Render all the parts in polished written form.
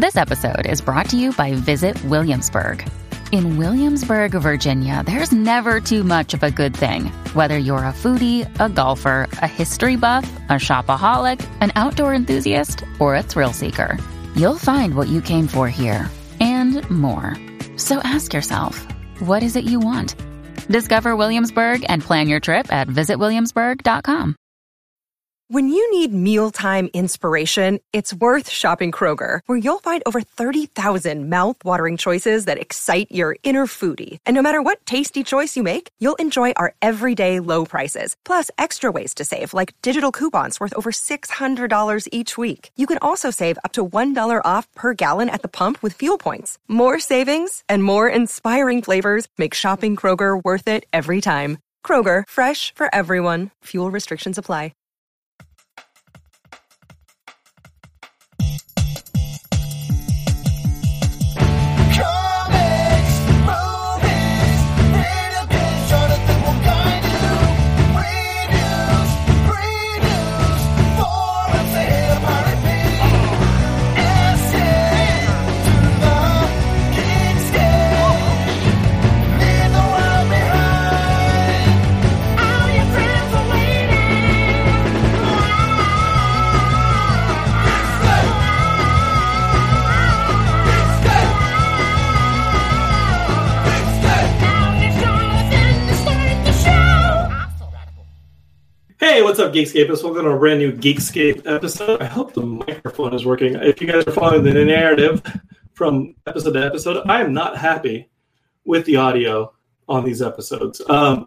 This episode is brought to you by Visit Williamsburg. In Williamsburg, Virginia, there's never too much of a good thing. Whether you're a foodie, a golfer, a history buff, a shopaholic, an outdoor enthusiast, or a thrill seeker, you'll find what you came for here and more. So ask yourself, what is it you want? Discover Williamsburg and plan your trip at visitwilliamsburg.com. When you need mealtime inspiration, it's worth shopping Kroger, where you'll find over 30,000 mouth-watering choices that excite your inner foodie. And no matter what tasty choice you make, you'll enjoy our everyday low prices, plus extra ways to save, like digital coupons worth over $600 each week. You can also save up to $1 off per gallon at the pump with fuel points. More savings and more inspiring flavors make shopping Kroger worth it every time. Kroger, fresh for everyone. Fuel restrictions apply. Hey, what's up, Geekscapists? Welcome to a brand new Geekscape episode. I hope the microphone is working. If you guys are following the narrative from episode to episode, I am not happy with the audio on these episodes.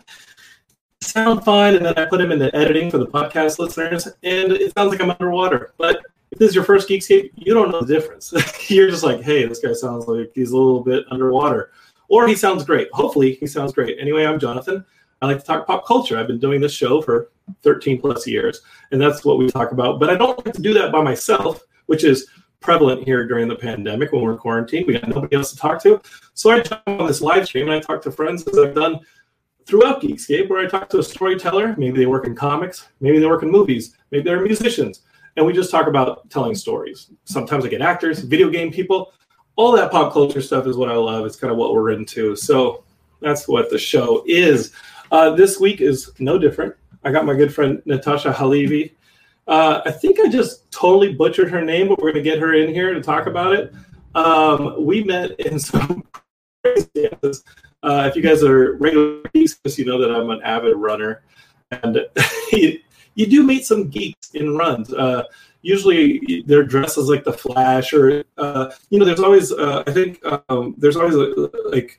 Sound fine, and then I put them into editing for the podcast listeners, and it sounds like I'm underwater. But if this is your first Geekscape, you don't know the difference. You're just like, hey, this guy sounds like he's a little bit underwater. Or he sounds great. Hopefully, he sounds great. Anyway, I'm Jonathan. I like to talk pop culture. I've been doing this show for 13 plus years, and that's what we talk about. But I don't like to do that by myself, which is prevalent here during the pandemic when we're quarantined. We got nobody else to talk to. So I jump on this live stream, and I talk to friends, as I've done throughout Geekscape, where I talk to a storyteller. Maybe they work in comics. Maybe they work in movies. Maybe they're musicians. And we just talk about telling stories. Sometimes I get actors, video game people. All that pop culture stuff is what I love. It's kind of what we're into. So that's what the show is. This week is no different. I got my good friend Natasha Halevi. I think I just totally butchered her name, but we're going to get her in here to talk about it. We met in some crazy dances. If you guys are regular geeks, you know that I'm an avid runner. And you do meet some geeks in runs. Usually they're dressed as like the Flash or, there's always, there's always like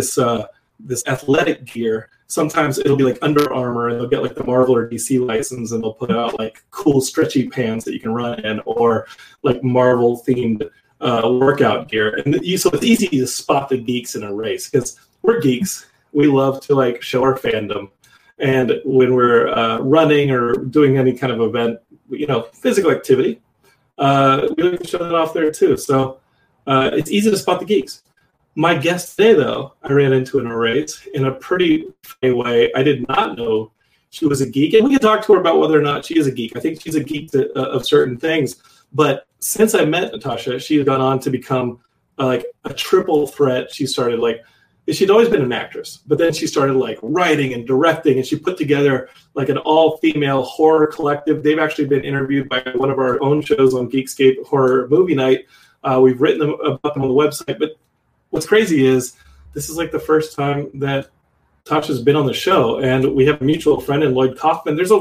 this athletic gear. Sometimes it'll be like Under Armour, and they'll get like the Marvel or DC license, and they'll put out like cool stretchy pants that you can run in, or like Marvel themed workout gear. And so it's easy to spot the geeks in a race because we're geeks. We love to like show our fandom, and when we're running or doing any kind of event, physical activity, we like to show that off there too. So it's easy to spot the geeks. My guest today, though, I ran into in a race in a pretty funny way. I did not know she was a geek, and we can talk to her about whether or not she is a geek. I think she's a geek of certain things, but since I met Natasha, she had gone on to become like a triple threat. She'd always been an actress, but then she started like writing and directing, and she put together like an all-female horror collective. They've actually been interviewed by one of our own shows on Geekscape, Horror Movie Night. We've written about them on the website, but what's crazy is this is like the first time that Tasha's been on the show, and we have a mutual friend in Lloyd Kaufman. There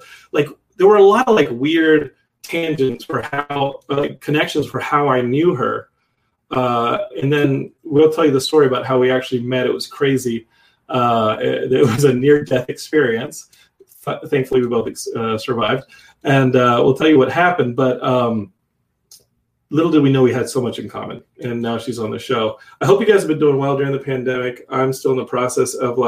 were a lot of weird tangents for how, connections for how I knew her. And then we'll tell you the story about how we actually met. It was crazy. It was a near-death experience. Thankfully, we both survived. And we'll tell you what happened, but little did we know we had so much in common, and now she's on the show. I hope you guys have been doing well during the pandemic. I'm still in the process of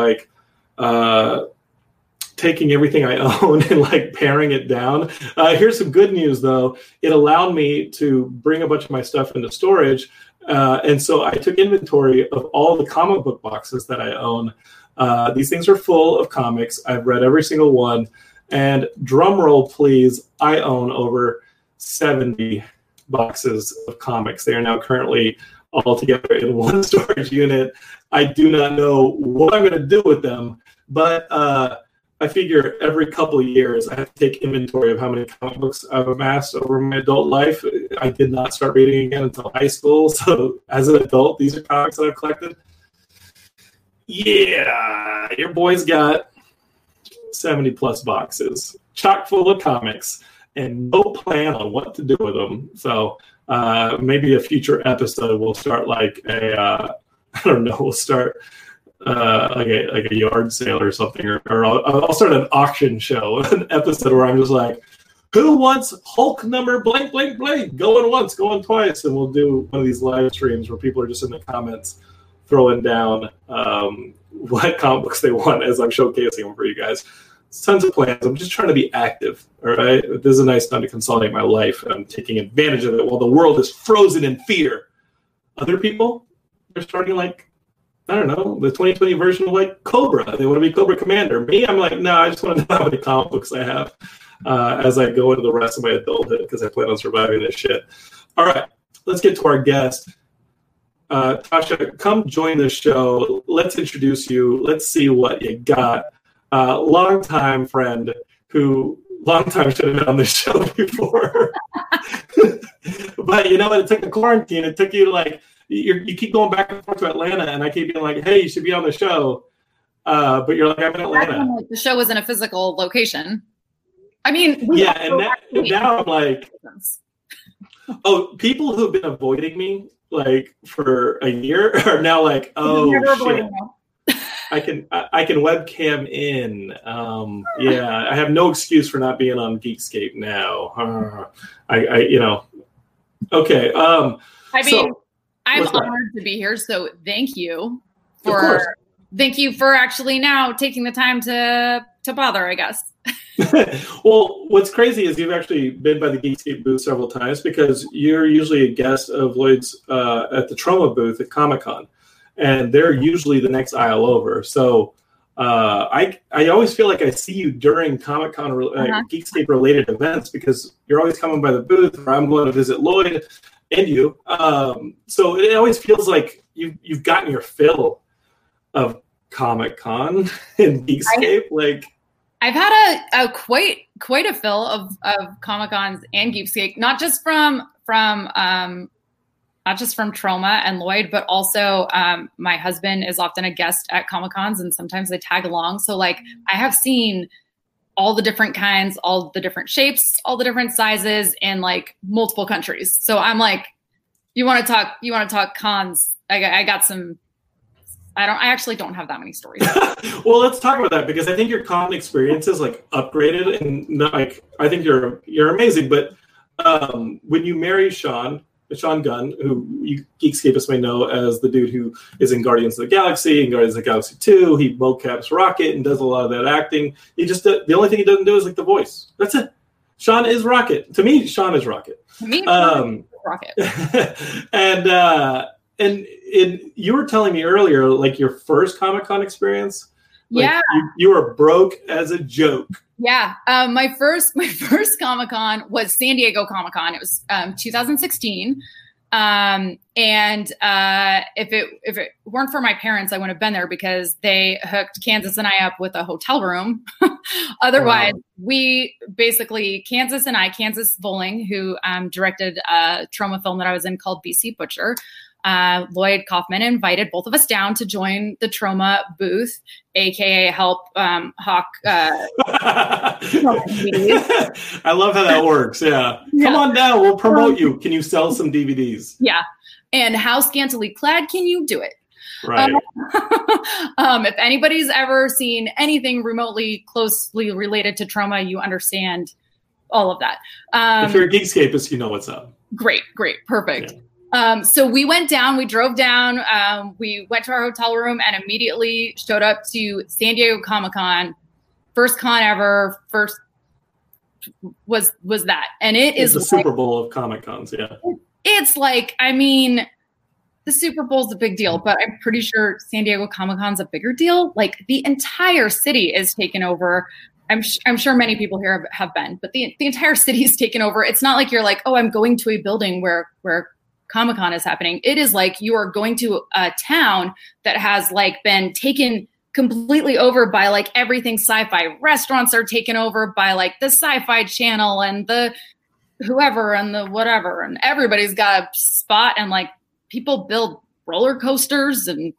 taking everything I own and paring it down. Here's some good news, though. It allowed me to bring a bunch of my stuff into storage, and so I took inventory of all the comic book boxes that I own. These things are full of comics. I've read every single one, and drum roll, please, I own over 70 boxes of comics. They are now currently all together in one storage unit. I do not know what I'm going to do with them, but I figure every couple of years I have to take inventory of how many comic books I've amassed over my adult life. I did not start reading again until high school, so as an adult, these are comics that I've collected. Yeah, your boy's got 70 plus boxes, chock full of comics, and no plan on what to do with them. So maybe a future episode will start like I don't know, we'll start like a yard sale or something, or I'll start an auction show, an episode where I'm just like, who wants Hulk number blank, blank, blank, going once, going twice, and we'll do one of these live streams where people are just in the comments throwing down what comic books they want as I'm showcasing them for you guys. Tons of plans. I'm just trying to be active, all right? This is a nice time to consolidate my life, and I'm taking advantage of it while the world is frozen in fear. Other people, they're starting like, I don't know, the 2020 version of like Cobra. They want to be Cobra Commander. Me, I'm like, no, I just want to know how many comic books I have as I go into the rest of my adulthood because I plan on surviving this shit. All right, let's get to our guest. Tasha, come join the show. Let's introduce you. Let's see what you got. Longtime friend who should have been on the show before. But you know what? It took the quarantine. It took you like, you keep going back and forth to Atlanta, and I keep being like, hey, you should be on the show. But you're like, I'm in Atlanta. The show was in a physical location. I mean, yeah, and now I'm like, oh, people who've been avoiding me like for a year are now like, oh shit, I can webcam in. Yeah, I have no excuse for not being on Geekscape now. I you know, okay. I mean, I'm honored to be here, so thank you for actually now taking the time to bother, I guess. Well, what's crazy is you've actually been by the Geekscape booth several times because you're usually a guest of Lloyd's at the Troma booth at Comic-Con, and they're usually the next aisle over. So I always feel like I see you during Comic-Con Geekscape related events because you're always coming by the booth, or I'm going to visit Lloyd and you. So it always feels like you've gotten your fill of Comic-Con and Geekscape. I've had a quite a fill of Comic-Cons and Geekscape, not just from Troma and Lloyd, but also my husband is often a guest at Comic-Cons, and sometimes they tag along. So like I have seen all the different kinds, all the different shapes, all the different sizes in like multiple countries. So I'm like, you want to talk cons? I got some. I actually don't have that many stories. Well, let's talk about that because I think your con experience is like upgraded, and like I think you're amazing. But when you marry Sean Gunn, who you Geekscapists may know as the dude who is in Guardians of the Galaxy and Guardians of the Galaxy 2, he mocaps Rocket and does a lot of that acting. He just the only thing he doesn't do is like the voice. That's it. Sean is Rocket. To me, Sean is Rocket. To me, Rocket. And you were telling me earlier, like your first Comic-Con experience. Like, yeah, you were broke as a joke. Yeah, my first Comic-Con was San Diego Comic-Con. It was 2016, and if it weren't for my parents, I wouldn't have been there because they hooked Kansas and I up with a hotel room. Otherwise, we basically Kansas Bowling, who directed a Troma film that I was in called BC Butcher. Lloyd Kaufman invited both of us down to join the Troma booth, aka help hawk. I love how that works. Yeah. Come on down, we'll promote you. Can you sell some DVDs? Yeah, and how scantily clad can you do it? Right. If anybody's ever seen anything remotely closely related to Troma, you understand all of that. If you're a Geekscapist, you know what's up. Great, perfect. Yeah. So we drove down, we went to our hotel room and immediately showed up to San Diego Comic-Con. First con ever, was that. And it's the Super Bowl of Comic-Cons, yeah. It's like, I mean, the Super Bowl's a big deal, but I'm pretty sure San Diego Comic-Con's a bigger deal. Like the entire city is taken over I'm sure many people here have been, but the entire city is taken over. It's not like you're like, oh, I'm going to a building where Comic-Con is happening. It is like you are going to a town that has like been taken completely over by like everything sci-fi. Restaurants are taken over by like the Sci-Fi Channel and the whoever and the whatever, and everybody's got a spot, and like people build roller coasters and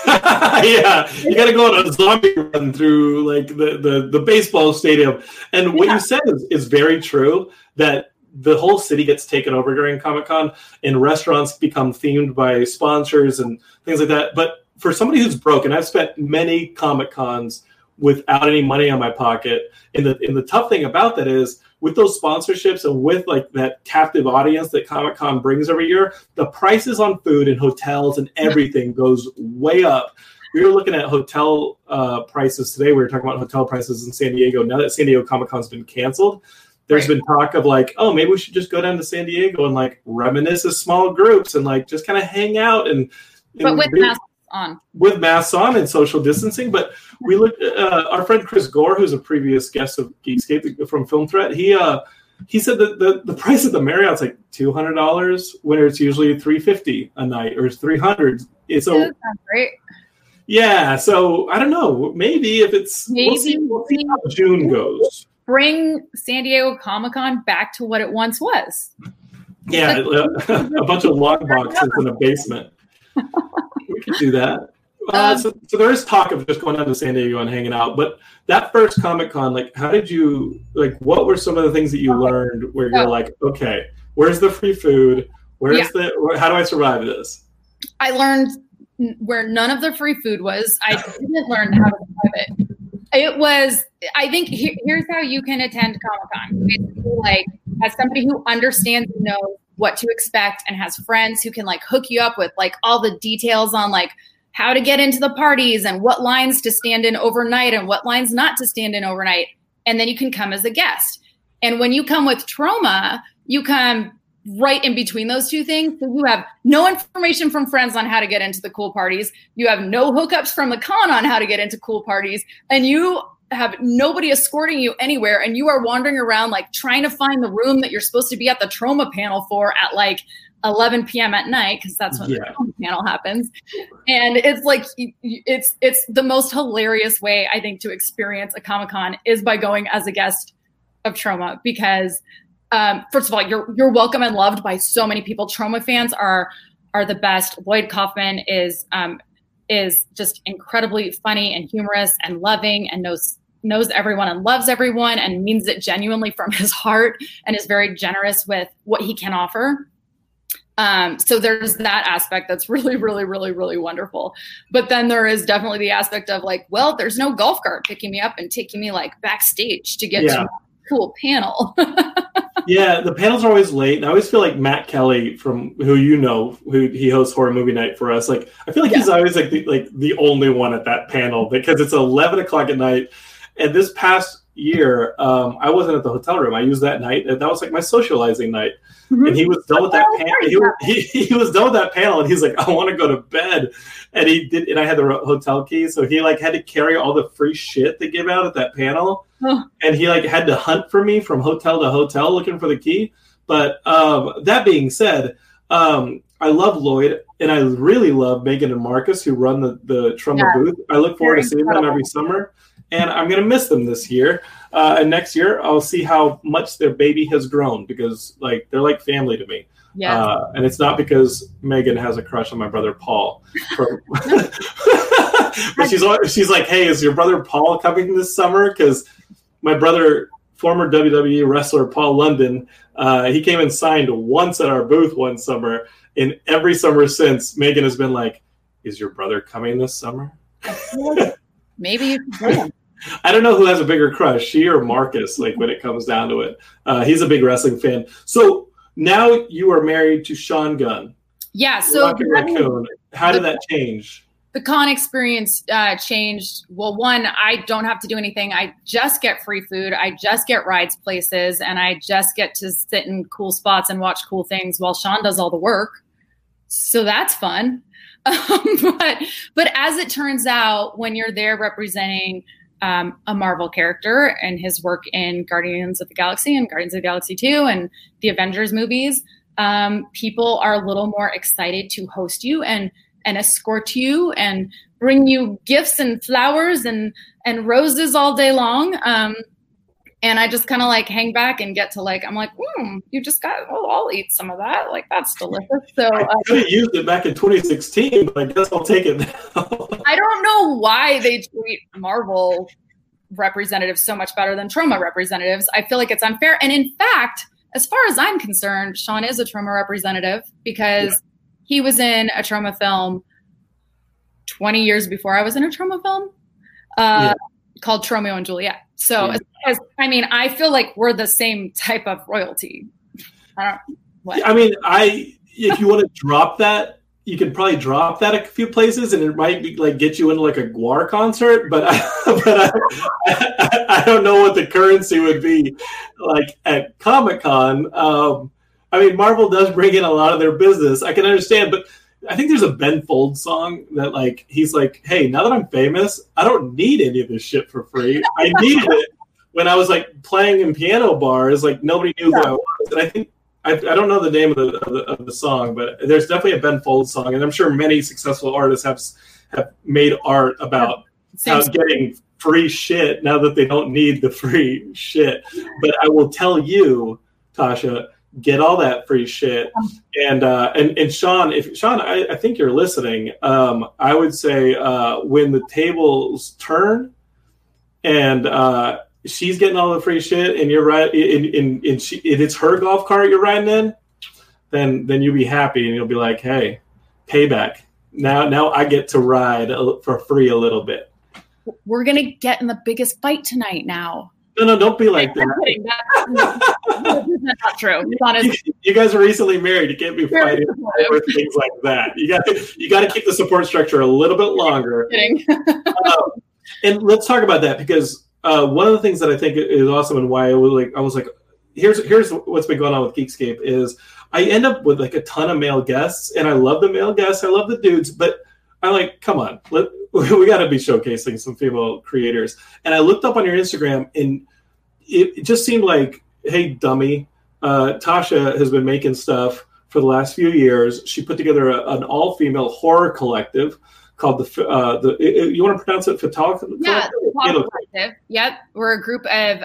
yeah, you got to go on a zombie run through like the baseball stadium. And what you said is very true, that the whole city gets taken over during Comic-Con and restaurants become themed by sponsors and things like that. But for somebody who's broke, and I've spent many Comic-Cons without any money on my pocket, and the tough thing about that is, with those sponsorships and with like that captive audience that Comic-Con brings every year, the prices on food and hotels and everything goes way up. We were looking at hotel prices today. We were talking about hotel prices in San Diego. Now that San Diego Comic-Con's been canceled, there's been talk of like, oh, maybe we should just go down to San Diego and like reminisce as small groups and like just kind of hang out but with masks on. With masks on and social distancing. But we looked at our friend Chris Gore, who's a previous guest of Geekscape from Film Threat. He said that the price at the Marriott's like $200 when it's usually $350 a night or $300. So that sounds great. Yeah, so I don't know. Maybe if it's we'll see how June goes. Bring San Diego Comic-Con back to what it once was. Yeah, a bunch of log boxes in a basement. We could do that. So there is talk of just going down to San Diego and hanging out. But that first Comic-Con, like, how did you, like, what were some of the things that you learned where you're like, okay, where's the free food? How do I survive this? I learned where none of the free food was. I didn't learn how to survive it. It was, I think, here's how you can attend Comic-Con. Basically, like, as somebody who understands and knows what to expect and has friends who can, like, hook you up with, like, all the details on, like, how to get into the parties and what lines to stand in overnight and what lines not to stand in overnight. And then you can come as a guest. And when you come with Troma, you come right in between those two things. So you have no information from friends on how to get into the cool parties. You have no hookups from the con on how to get into cool parties. And you have nobody escorting you anywhere. And you are wandering around like trying to find the room that you're supposed to be at the Troma panel for at like 11 p.m. at night, because that's when the Troma panel happens. And it's like, it's the most hilarious way, I think, to experience a Comic-Con is by going as a guest of Troma, because first of all, you're welcome and loved by so many people. Troma fans are the best. Lloyd Kaufman is just incredibly funny and humorous and loving and knows everyone and loves everyone and means it genuinely from his heart and is very generous with what he can offer. So there's that aspect that's really, really, really, really wonderful. But then there is definitely the aspect of like, well, there's no golf cart picking me up and taking me like backstage to get to a cool panel. Yeah, the panels are always late. And I always feel like Matt Kelly, from who he hosts Horror Movie Night for us. Like, I feel like he's always like the only one at that panel because it's 11 o'clock at night. And this past year, I wasn't at the hotel room. I used that night. And that was like my socializing night. Mm-hmm. And he was done with that panel. He was done with that panel, and he's like, "I want to go to bed." And he did. And I had the hotel key, so he like had to carry all the free shit they give out at that panel. And he like had to hunt for me from hotel to hotel looking for the key. But that being said, I love Lloyd, and I really love Megan and Marcus, who run the Troma booth. I look forward to seeing them every summer, and I'm going to miss them this year. And next year, I'll see how much their baby has grown, because like they're like family to me. Yeah. And it's not because Megan has a crush on my brother Paul. But she's like, "Hey, is your brother Paul coming this summer?" Because my brother, former WWE wrestler Paul London, he came and signed once at our booth one summer. And every summer since, Megan has been like, "Is your brother coming this summer?" Maybe you can. I don't know who has a bigger crush, she or Marcus, like when it comes down to it. He's a big wrestling fan. So now you are married to Sean Gunn. Yeah. So how did that change? The con experience changed. Well, one, I don't have to do anything. I just get free food. I just get rides places, and I just get to sit in cool spots and watch cool things while Sean does all the work. So that's fun. But as it turns out, when you're there representing a Marvel character and his work in Guardians of the Galaxy and Guardians of the Galaxy 2 and the Avengers movies, people are a little more excited to host you and escort you and bring you gifts and flowers and roses all day long. And I just kind of like hang back and get to like, I'm like, you just got, I'll eat some of that. Like, that's delicious. So I could have used it back in 2016, but I guess I'll take it now. I don't know why they treat Marvel representatives so much better than Troma representatives. I feel like it's unfair. And in fact, as far as I'm concerned, Sean is a Troma representative because he was in a Troma film 20 years before I was in a Troma film called Tromeo and Juliet. So I feel like we're the same type of royalty. If you want to drop that, you can probably drop that a few places, and it might be like get you into like a Gwar concert. But I don't know what the currency would be like at Comic-Con. Marvel does bring in a lot of their business. I can understand, but I think there's a Ben Folds song that like he's like, hey, now that I'm famous, I don't need any of this shit for free. I needed it when I was like playing in piano bars, like nobody knew who I was. And I think I don't know the name of the song, but there's definitely a Ben Folds song, and I'm sure many successful artists have made art about getting free shit now that they don't need the free shit. But I will tell you, Tasha, get all that free shit. And Sean, I think you're listening. I would say when the tables turn and she's getting all the free shit and you're right, and it's her golf cart you're riding in, then you'll be happy and you'll be like, hey, payback. Now I get to ride for free a little bit. We're gonna get in the biggest fight tonight now. No, don't be like that. That's not true. You guys are recently married. You can't be fighting over things like that. You got to keep the support structure a little bit longer. And let's talk about that, because one of the things that I think is awesome and why I was like, here's what's been going on with Geekscape is I end up with like a ton of male guests, and I love the male guests. I love the dudes, but I'm like, come on, we got to be showcasing some female creators. And I looked up on your Instagram, and it just seemed like, hey, dummy, Tasha has been making stuff for the last few years. She put together an all-female horror collective called you want to pronounce it Fatal? Yeah, Fatal Collective. Yep, we're a group of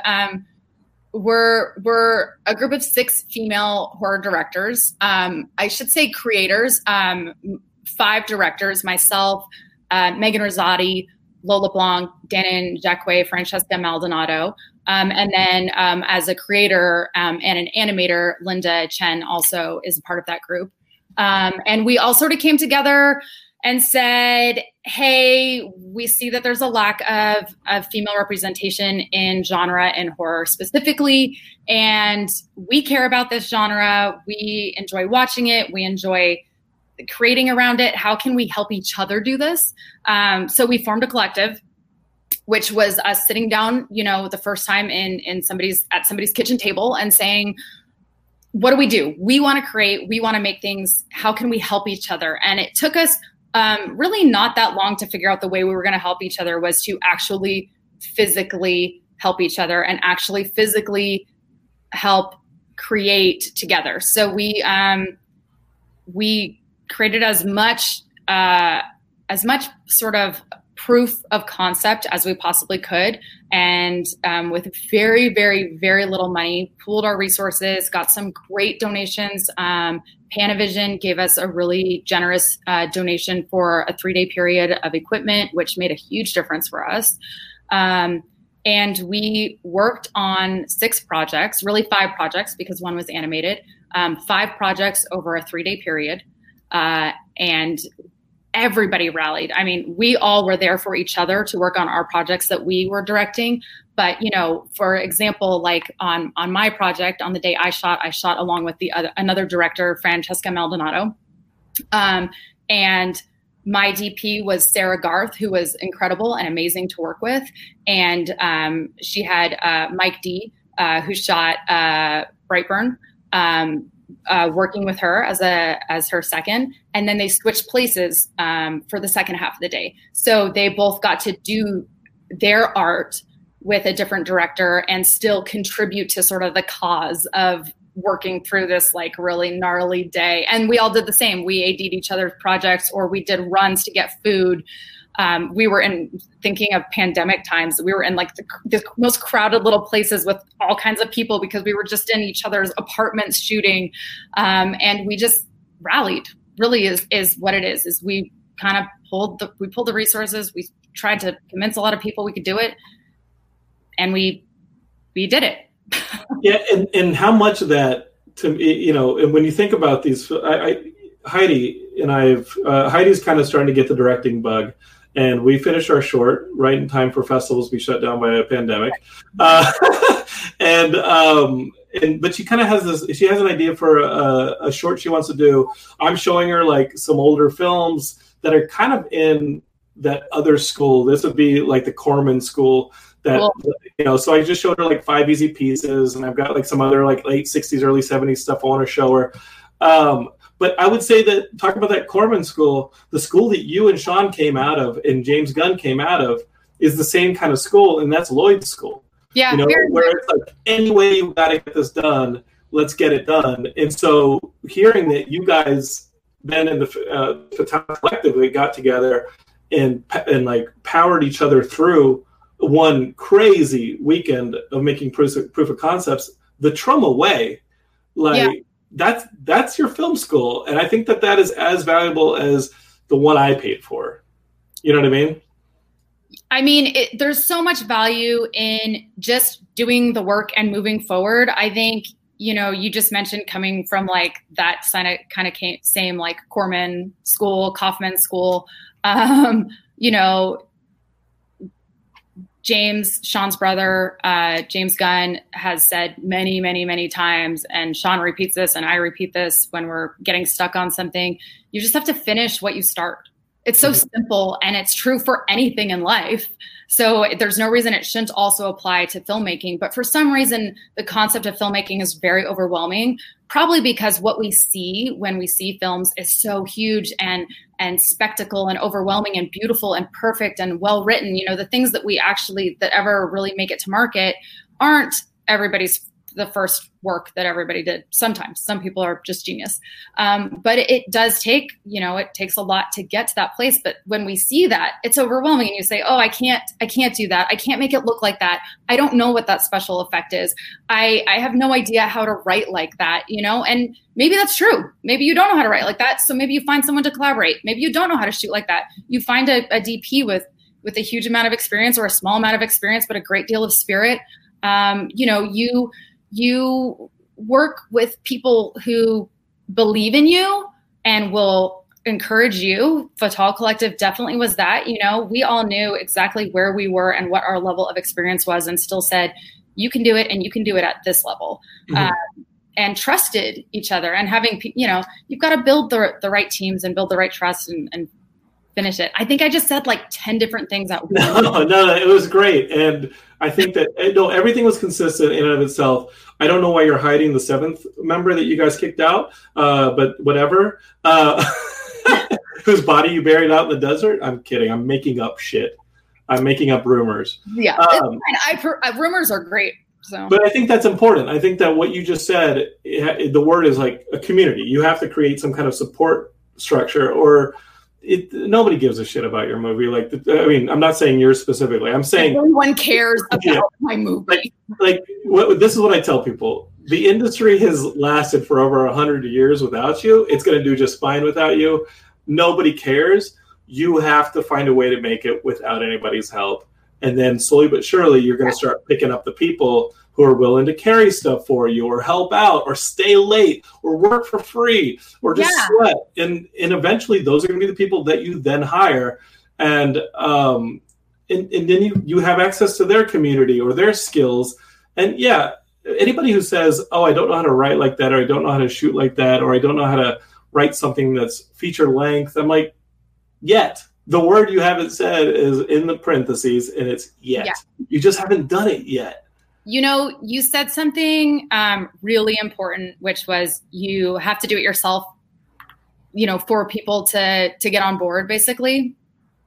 we're a group of 6 female horror directors. I should say creators. 5 directors: myself, Megan Rosati, Lola Blanc, Danon Jacquet, Francesca Maldonado. And then as a creator and an animator, Linda Chen also is a part of that group. And we all sort of came together and said, hey, we see that there's a lack of female representation in genre and horror specifically. And we care about this genre. We enjoy watching it. We enjoy creating around it. How can we help each other do this? So we formed a collective, which was us sitting down, the first time at somebody's kitchen table and saying, what do we do? We want to create, we want to make things. How can we help each other? And it took us really not that long to figure out the way we were going to help each other was to actually physically help each other and actually physically help create together. So we created as much sort of proof of concept as we possibly could. And with very, very, very little money, pooled our resources, got some great donations. Panavision gave us a really generous donation for a 3-day period of equipment, which made a huge difference for us. And we worked on 6 projects, really 5 projects because one was animated, 5 projects over a 3-day period. And everybody rallied. I mean, we all were there for each other to work on our projects that we were directing. But, for example, like on my project, on the day I shot along with another director, Francesca Maldonado. And my DP was Sarah Garth, who was incredible and amazing to work with. And she had Mike D, who shot Brightburn, working with her as her second, and then they switched places for the second half of the day. So they both got to do their art with a different director and still contribute to sort of the cause of working through this like really gnarly day. And we all did the same. We AD'd each other's projects, or we did runs to get food. We were thinking of pandemic times, we were in like the most crowded little places with all kinds of people because we were just in each other's apartments shooting. And we just rallied, really is what it is we kind of pulled the resources. We tried to convince a lot of people we could do it. And we did it. Yeah. And how much of that, and when you think about these, Heidi and Heidi's kind of starting to get the directing bug. And we finished our short right in time for festivals be shut down by a pandemic. But she kind of has she has an idea for a short she wants to do. I'm showing her like some older films that are kind of in that other school. This would be like the Corman school that, cool. So I just showed her like 5 Easy Pieces, and I've got like some other like late 60s, early 70s stuff I want to show her. But I would say that, talk about that Corman school, the school that you and Sean came out of and James Gunn came out of is the same kind of school, and that's Lloyd's school. Yeah, where it's like, any way you got to get this done, let's get it done. And so hearing that you guys then in the Fatale collectively got together and like powered each other through one crazy weekend of making proof of concepts, the Trauma way, that's your film school. And I think that is as valuable as the one I paid for. You know what I mean? I mean, there's so much value in just doing the work and moving forward. I think, you just mentioned coming from like that kind of same like Corman school, Kaufman school, James, Sean's brother, James Gunn, has said many, many, many times, and Sean repeats this and I repeat this when we're getting stuck on something, you just have to finish what you start. It's so simple, and it's true for anything in life. So there's no reason it shouldn't also apply to filmmaking. But for some reason, the concept of filmmaking is very overwhelming, probably because what we see when we see films is so huge and spectacle and overwhelming and beautiful and perfect and well written. The things that that ever really make it to market aren't the first work that everybody did. Sometimes some people are just genius. But it does take, it takes a lot to get to that place. But when we see that, it's overwhelming, and you say, oh, I can't do that. I can't make it look like that. I don't know what that special effect is. I have no idea how to write like that, and maybe that's true. Maybe you don't know how to write like that. So maybe you find someone to collaborate. Maybe you don't know how to shoot like that. You find a DP with a huge amount of experience, or a small amount of experience, but a great deal of spirit. You work with people who believe in you and will encourage you. Fatale Collective definitely was that. We all knew exactly where we were and what our level of experience was, and still said, you can do it, and you can do it at this level. And trusted each other, and having, you've got to build the right teams and build the right trust and finish it. I think I just said like 10 different things at once. No, it was great. And I think that, everything was consistent in and of itself. I don't know why you're hiding the 7th member that you guys kicked out, but whatever. Whose body you buried out in the desert? I'm kidding. I'm making up shit. I'm making up rumors. Yeah, it's fine. Rumors are great. So. But I think that's important. I think that what you just said, the word is like a community. You have to create some kind of support structure, or nobody gives a shit about your movie. I'm not saying yours specifically. I'm saying everyone cares about my movie. This is what I tell people. The industry has lasted for over 100 years without you. It's going to do just fine without you. Nobody cares. You have to find a way to make it without anybody's help. And then slowly but surely, you're going to start picking up the people who are willing to carry stuff for you, or help out, or stay late, or work for free, or just sweat. And eventually those are going to be the people that you then hire. And then you have access to their community or their skills. And anybody who says, oh, I don't know how to write like that, or I don't know how to shoot like that, or I don't know how to write something that's feature length, I'm like, yet. The word you haven't said is in the parentheses, and it's yet. Yeah. You just haven't done it yet. You said something really important, which was you have to do it yourself, for people to get on board, basically.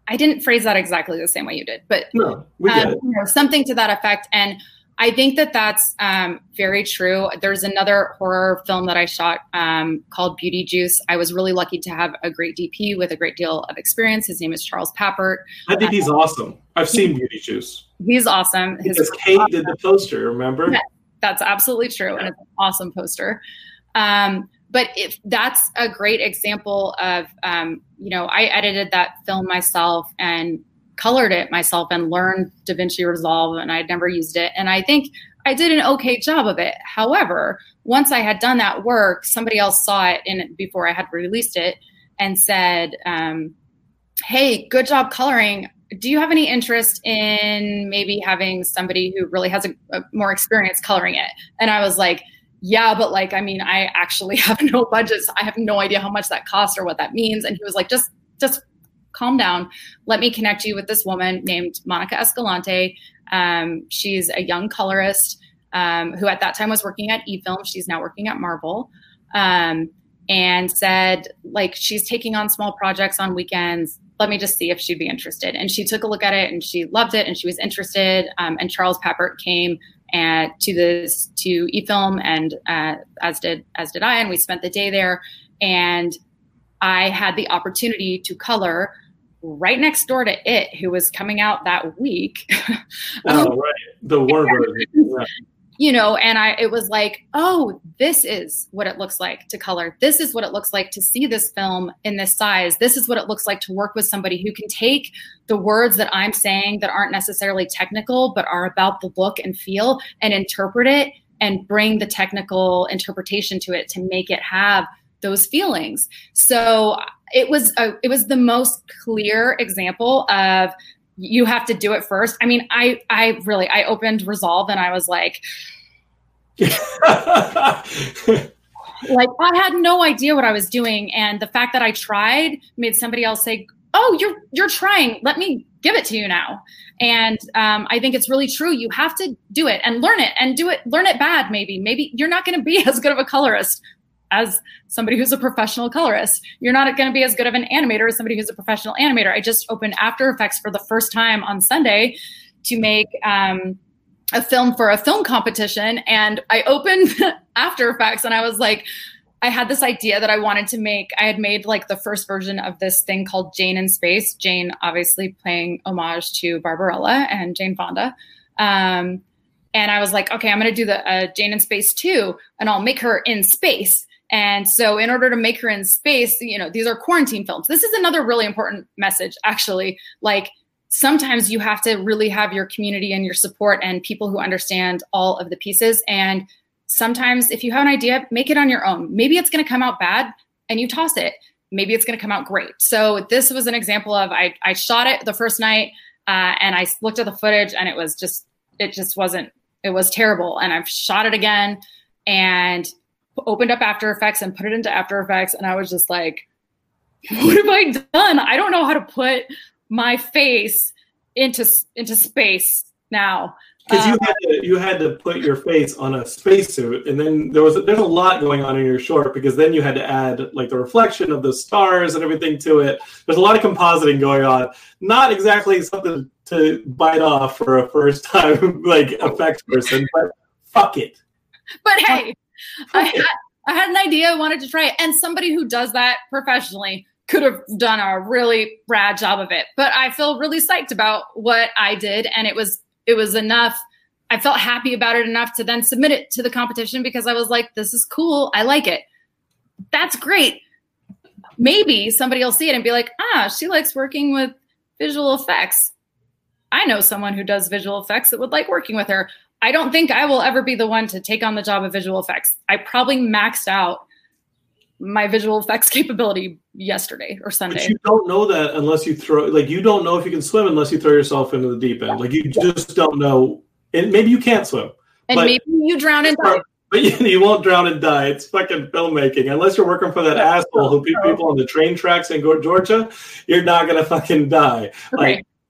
I didn't phrase that exactly the same way you did, but no, we get it. Something to that effect. And I think that that's very true. There's another horror film that I shot called Beauty Juice. I was really lucky to have a great DP with a great deal of experience. His name is Charles Pappert. I think he's awesome. I've seen Beauty Juice. He's awesome. Because Kate did the poster, remember? Yeah, that's absolutely true. And it's an awesome poster. But if that's a great example of, I edited that film myself and colored it myself and learned DaVinci Resolve, and I'd never used it. And I think I did an okay job of it. However, once I had done that work, somebody else saw it before I had released it and said, hey, good job coloring. Do you have any interest in maybe having somebody who really has a more experience coloring it? And I was like, yeah, but I actually have no budgets. I have no idea how much that costs or what that means. And he was like, just calm down. Let me connect you with this woman named Monica Escalante. She's a young colorist who at that time was working at eFilm. She's now working at Marvel. And said, she's taking on small projects on weekends. Let me just see if she'd be interested. And she took a look at it and she loved it and she was interested. And Charles Pappert came to eFilm and as did I, and we spent the day there. And I had the opportunity to color right next door to It, who was coming out that week. Oh, right. The war version. Yeah. And it was like, oh, this is what it looks like to color. This is what it looks like to see this film in this size. This is what it looks like to work with somebody who can take the words that I'm saying that aren't necessarily technical, but are about the look and feel and interpret it and bring the technical interpretation to it to make it have those feelings. So it was the most clear example of you have to do it first. I mean, I opened Resolve and I was like, I had no idea what I was doing. And the fact that I tried made somebody else say, oh, you're trying. Let me give it to you now. And I think it's really true. You have to do it and learn it and do it. Learn it bad. Maybe you're not going to be as good of a colorist as somebody who's a professional colorist. You're not going to be as good of an animator as somebody who's a professional animator. I just opened After Effects for the first time on Sunday to make a film for a film competition. And I opened After Effects and I was like, I had this idea that I wanted to make. I had made the first version of this thing called Jane in Space. Jane obviously playing homage to Barbarella and Jane Fonda. And I was like, okay, I'm going to do the Jane in Space 2 and I'll make her in space. And so in order to make her in space, these are quarantine films. This is another really important message, actually. Sometimes you have to really have your community and your support and people who understand all of the pieces. And sometimes if you have an idea, make it on your own. Maybe it's going to come out bad and you toss it. Maybe it's going to come out great. So this was an example of, I shot it the first night and I looked at the footage and it was terrible. And I've shot it again and opened up After Effects and put it into After Effects. And I was just like, what have I done? I don't know how to put my face into space now. Because you had to put your face on a spacesuit, and then there's a lot going on in your short, because then you had to add the reflection of the stars and everything to it. There's a lot of compositing going on. Not exactly something to bite off for a first time effects person, but fuck it. But hey, I had an idea. I wanted to try it, and somebody who does that professionally could have done a really rad job of it. But I feel really psyched about what I did, and it was enough. I felt happy about it enough to then submit it to the competition because I was like, this is cool. I like it. That's great. Maybe somebody will see it and be like, she likes working with visual effects. I know someone who does visual effects that would like working with her. I don't think I will ever be the one to take on the job of visual effects. I probably maxed out my visual effects capability yesterday or Sunday. But you don't know that unless you throw, you don't know if you can swim unless you throw yourself into the deep end. You just don't know. And maybe you can't swim. And maybe you drown and die. But you won't drown and die. It's fucking filmmaking. Unless you're working for that asshole who beat people on the train tracks in Georgia, you're not going to fucking die. Okay.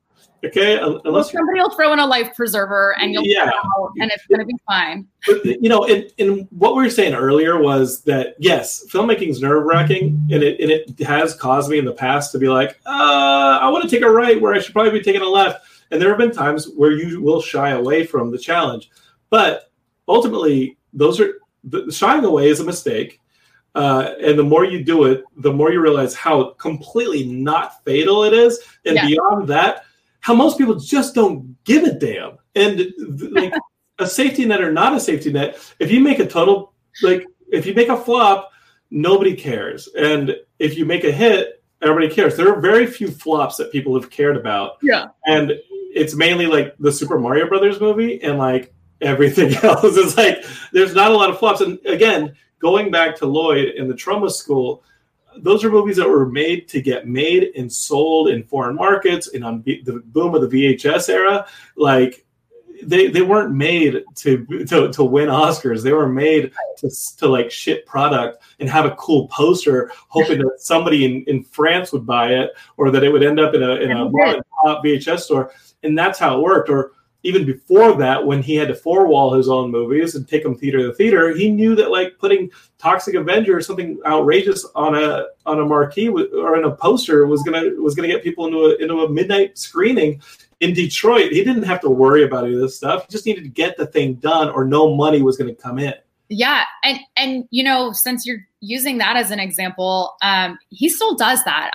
Okay, unless somebody will throw in a life preserver and you'll get out and it's going to be fine. But, in what we were saying earlier was that yes, filmmaking is nerve wracking, and it has caused me in the past to be like, I want to take a right where I should probably be taking a left, and there have been times where you will shy away from the challenge, but ultimately, shying away is a mistake. And the more you do it, the more you realize how completely not fatal it is. And beyond that, how most people just don't give a damn. And like a safety net or not a safety net, if you make if you make a flop, nobody cares. And if you make a hit, everybody cares. There are very few flops that people have cared about. Yeah. And it's mainly like the Super Mario Brothers movie and like everything else. It's like there's not a lot of flops. And again, going back to Lloyd and the Trauma School, those are movies that were made to get made and sold in foreign markets and on the boom of the VHS era. Like they weren't made to win Oscars. They were made to like ship product and have a cool poster, hoping that somebody in France would buy it or that it would end up in a mom and pop VHS store. And that's how it worked. Or even before that, when he had to four-wall his own movies and take them theater to theater, he knew that like putting Toxic Avenger or something outrageous on a marquee or in a poster was gonna get people into a midnight screening in Detroit. He didn't have to worry about any of this stuff. He just needed to get the thing done, or no money was going to come in. Yeah, and since you're using that as an example, he still does that.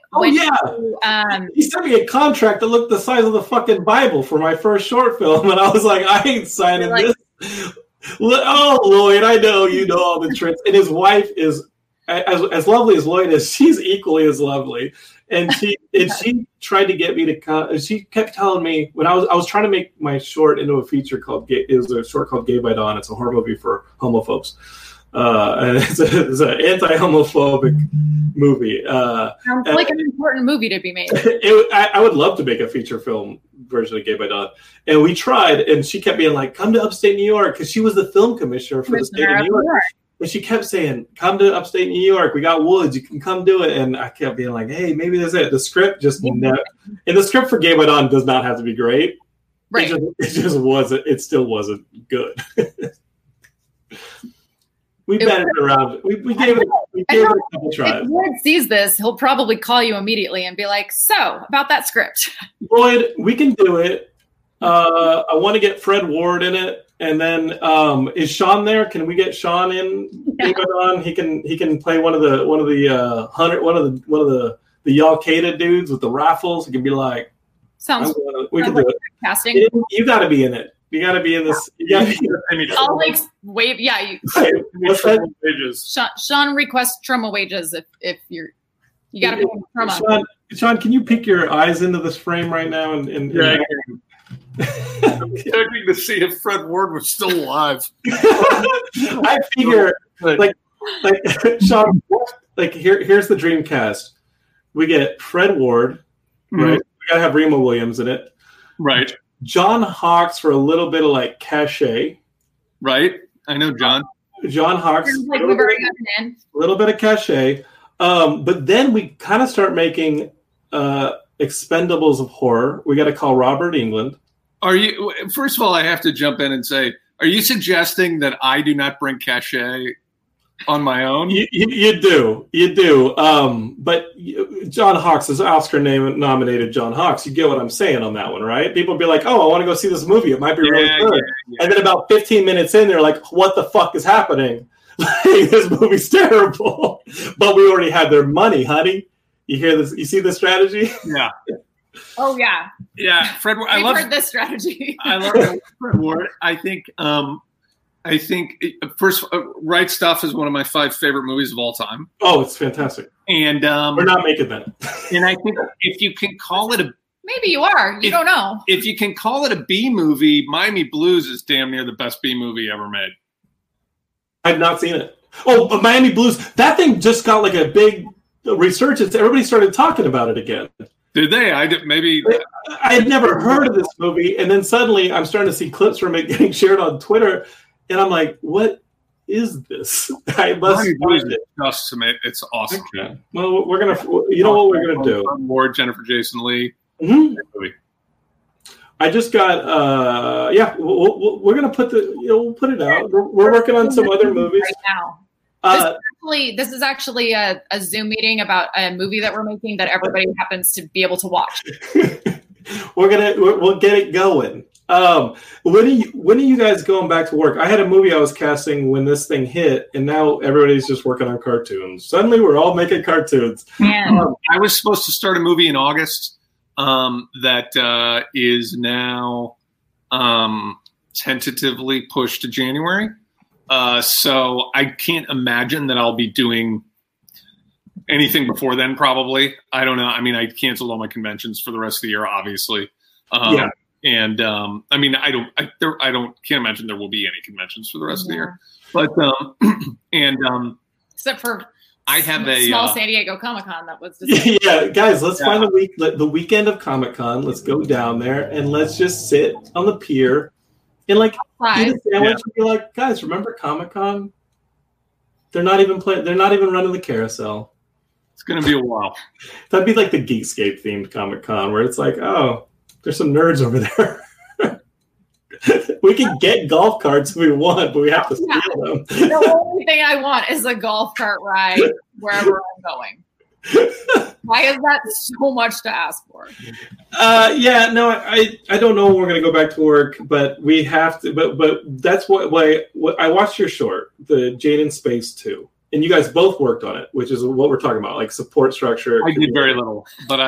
He sent me a contract that looked the size of the fucking Bible for my first short film, and I was like, I ain't signing this. Oh, Lloyd, I know you know all the tricks. And his wife is as lovely as Lloyd is. She's equally as lovely, and she tried to get me to come. She kept telling me when I was trying to make my short into a feature called Gay. It was a short called Gay by Dawn. It's a horror movie for homophobes. And it's an anti-homophobic movie. Sounds like an important movie to be made. I would love to make a feature film version of Gay by Dawn. And we tried, and she kept being like, come to upstate New York, because she was the film commissioner for the state of New York. And she kept saying, come to upstate New York. We got woods. You can come do it. And I kept being like, hey, maybe that's it. The script just never. And the script for Gay by Dawn does not have to be great. Right. It just wasn't. It still wasn't good. We batted it around. We gave it a couple tries. If Lloyd sees this, he'll probably call you immediately and be like, so, about that script. Lloyd, we can do it. I want to get Fred Ward in it. And then is Sean there? Can we get Sean in? Yeah. He can play one of the Al-Qaeda dudes with the rifles. He can be like, we can do it. Casting. You got to be in it. You got to be in this. You got to be in I'll like wave. Yeah. Sean requests trauma wages if you got to be in trauma. Sean, can you peek your eyes into this frame right now? And I'm checking to see if Fred Ward was still alive. I figure, like Sean, like here's the dream cast. We get Fred Ward, right? We gotta have Remo Williams in it, right? John Hawkes for a little bit of like cachet, right? I know John. John Hawkes, like we've already gotten in. A little bit of cachet, but then we kind of start making Expendables of horror. We got to call Robert Englund. Are you? First of all, I have to jump in and say, are you suggesting that I do not bring cachet on my own? You do. But John Hawkes is Oscar nominated. John Hawkes. You get what I'm saying on that one, right? People be like, "Oh, I want to go see this movie. It might be really good." Yeah. And then about 15 minutes in, they're like, "What the fuck is happening? This movie's terrible." But we already had their money, honey. You hear this? You see the strategy? Yeah. Oh yeah. Yeah, Fred. I've heard this strategy. I love Fred Ward. I think first, Right Stuff is one of my 5 favorite movies of all time. Oh, it's fantastic. And we're not making that. And I think if you can call it maybe you are. You don't know. If you can call it a B movie, Miami Blues is damn near the best B movie ever made. I've not seen it. Oh, but Miami Blues. That thing just got like a big resurgence. Everybody started talking about it again. Did they? I had never heard of this movie, and then suddenly I'm starting to see clips from it getting shared on Twitter, and I'm like, "What is this?" I must find it. It's awesome. Okay. Well, we're gonna. You know what we're gonna do? Ward, Jennifer Jason Leigh. Mm-hmm. Movie. I just got we're gonna put we'll put it out. We're working on some other movies right now. This is actually a Zoom meeting about a movie that we're making that everybody happens to be able to watch. We'll get it going. When are you guys going back to work? I had a movie I was casting when this thing hit, and now everybody's just working on cartoons. Suddenly, we're all making cartoons. I was supposed to start a movie in August that is now tentatively pushed to January. So I can't imagine that I'll be doing anything before then, probably. I don't know. I mean, I canceled all my conventions for the rest of the year, obviously. And I mean, can't imagine there will be any conventions for the rest of the year. But except for I have a small San Diego Comic-Con that was just guys, let's find the weekend of Comic-Con. Let's go down there and let's just sit on the pier and eat a sandwich and be like, guys, remember Comic-Con? They're not even running the carousel. It's gonna be a while. That'd be like the Geekscape themed Comic-Con where it's like, oh, there's some nerds over there. We can get golf carts if we want, but we have to steal them. The only thing I want is a golf cart ride wherever I'm going. Why is that so much to ask for? I don't know when we're going to go back to work, but we have to. But that's why I watched your short, the Jade in Space 2, and you guys both worked on it, which is what we're talking about, like support structure. I did very little, but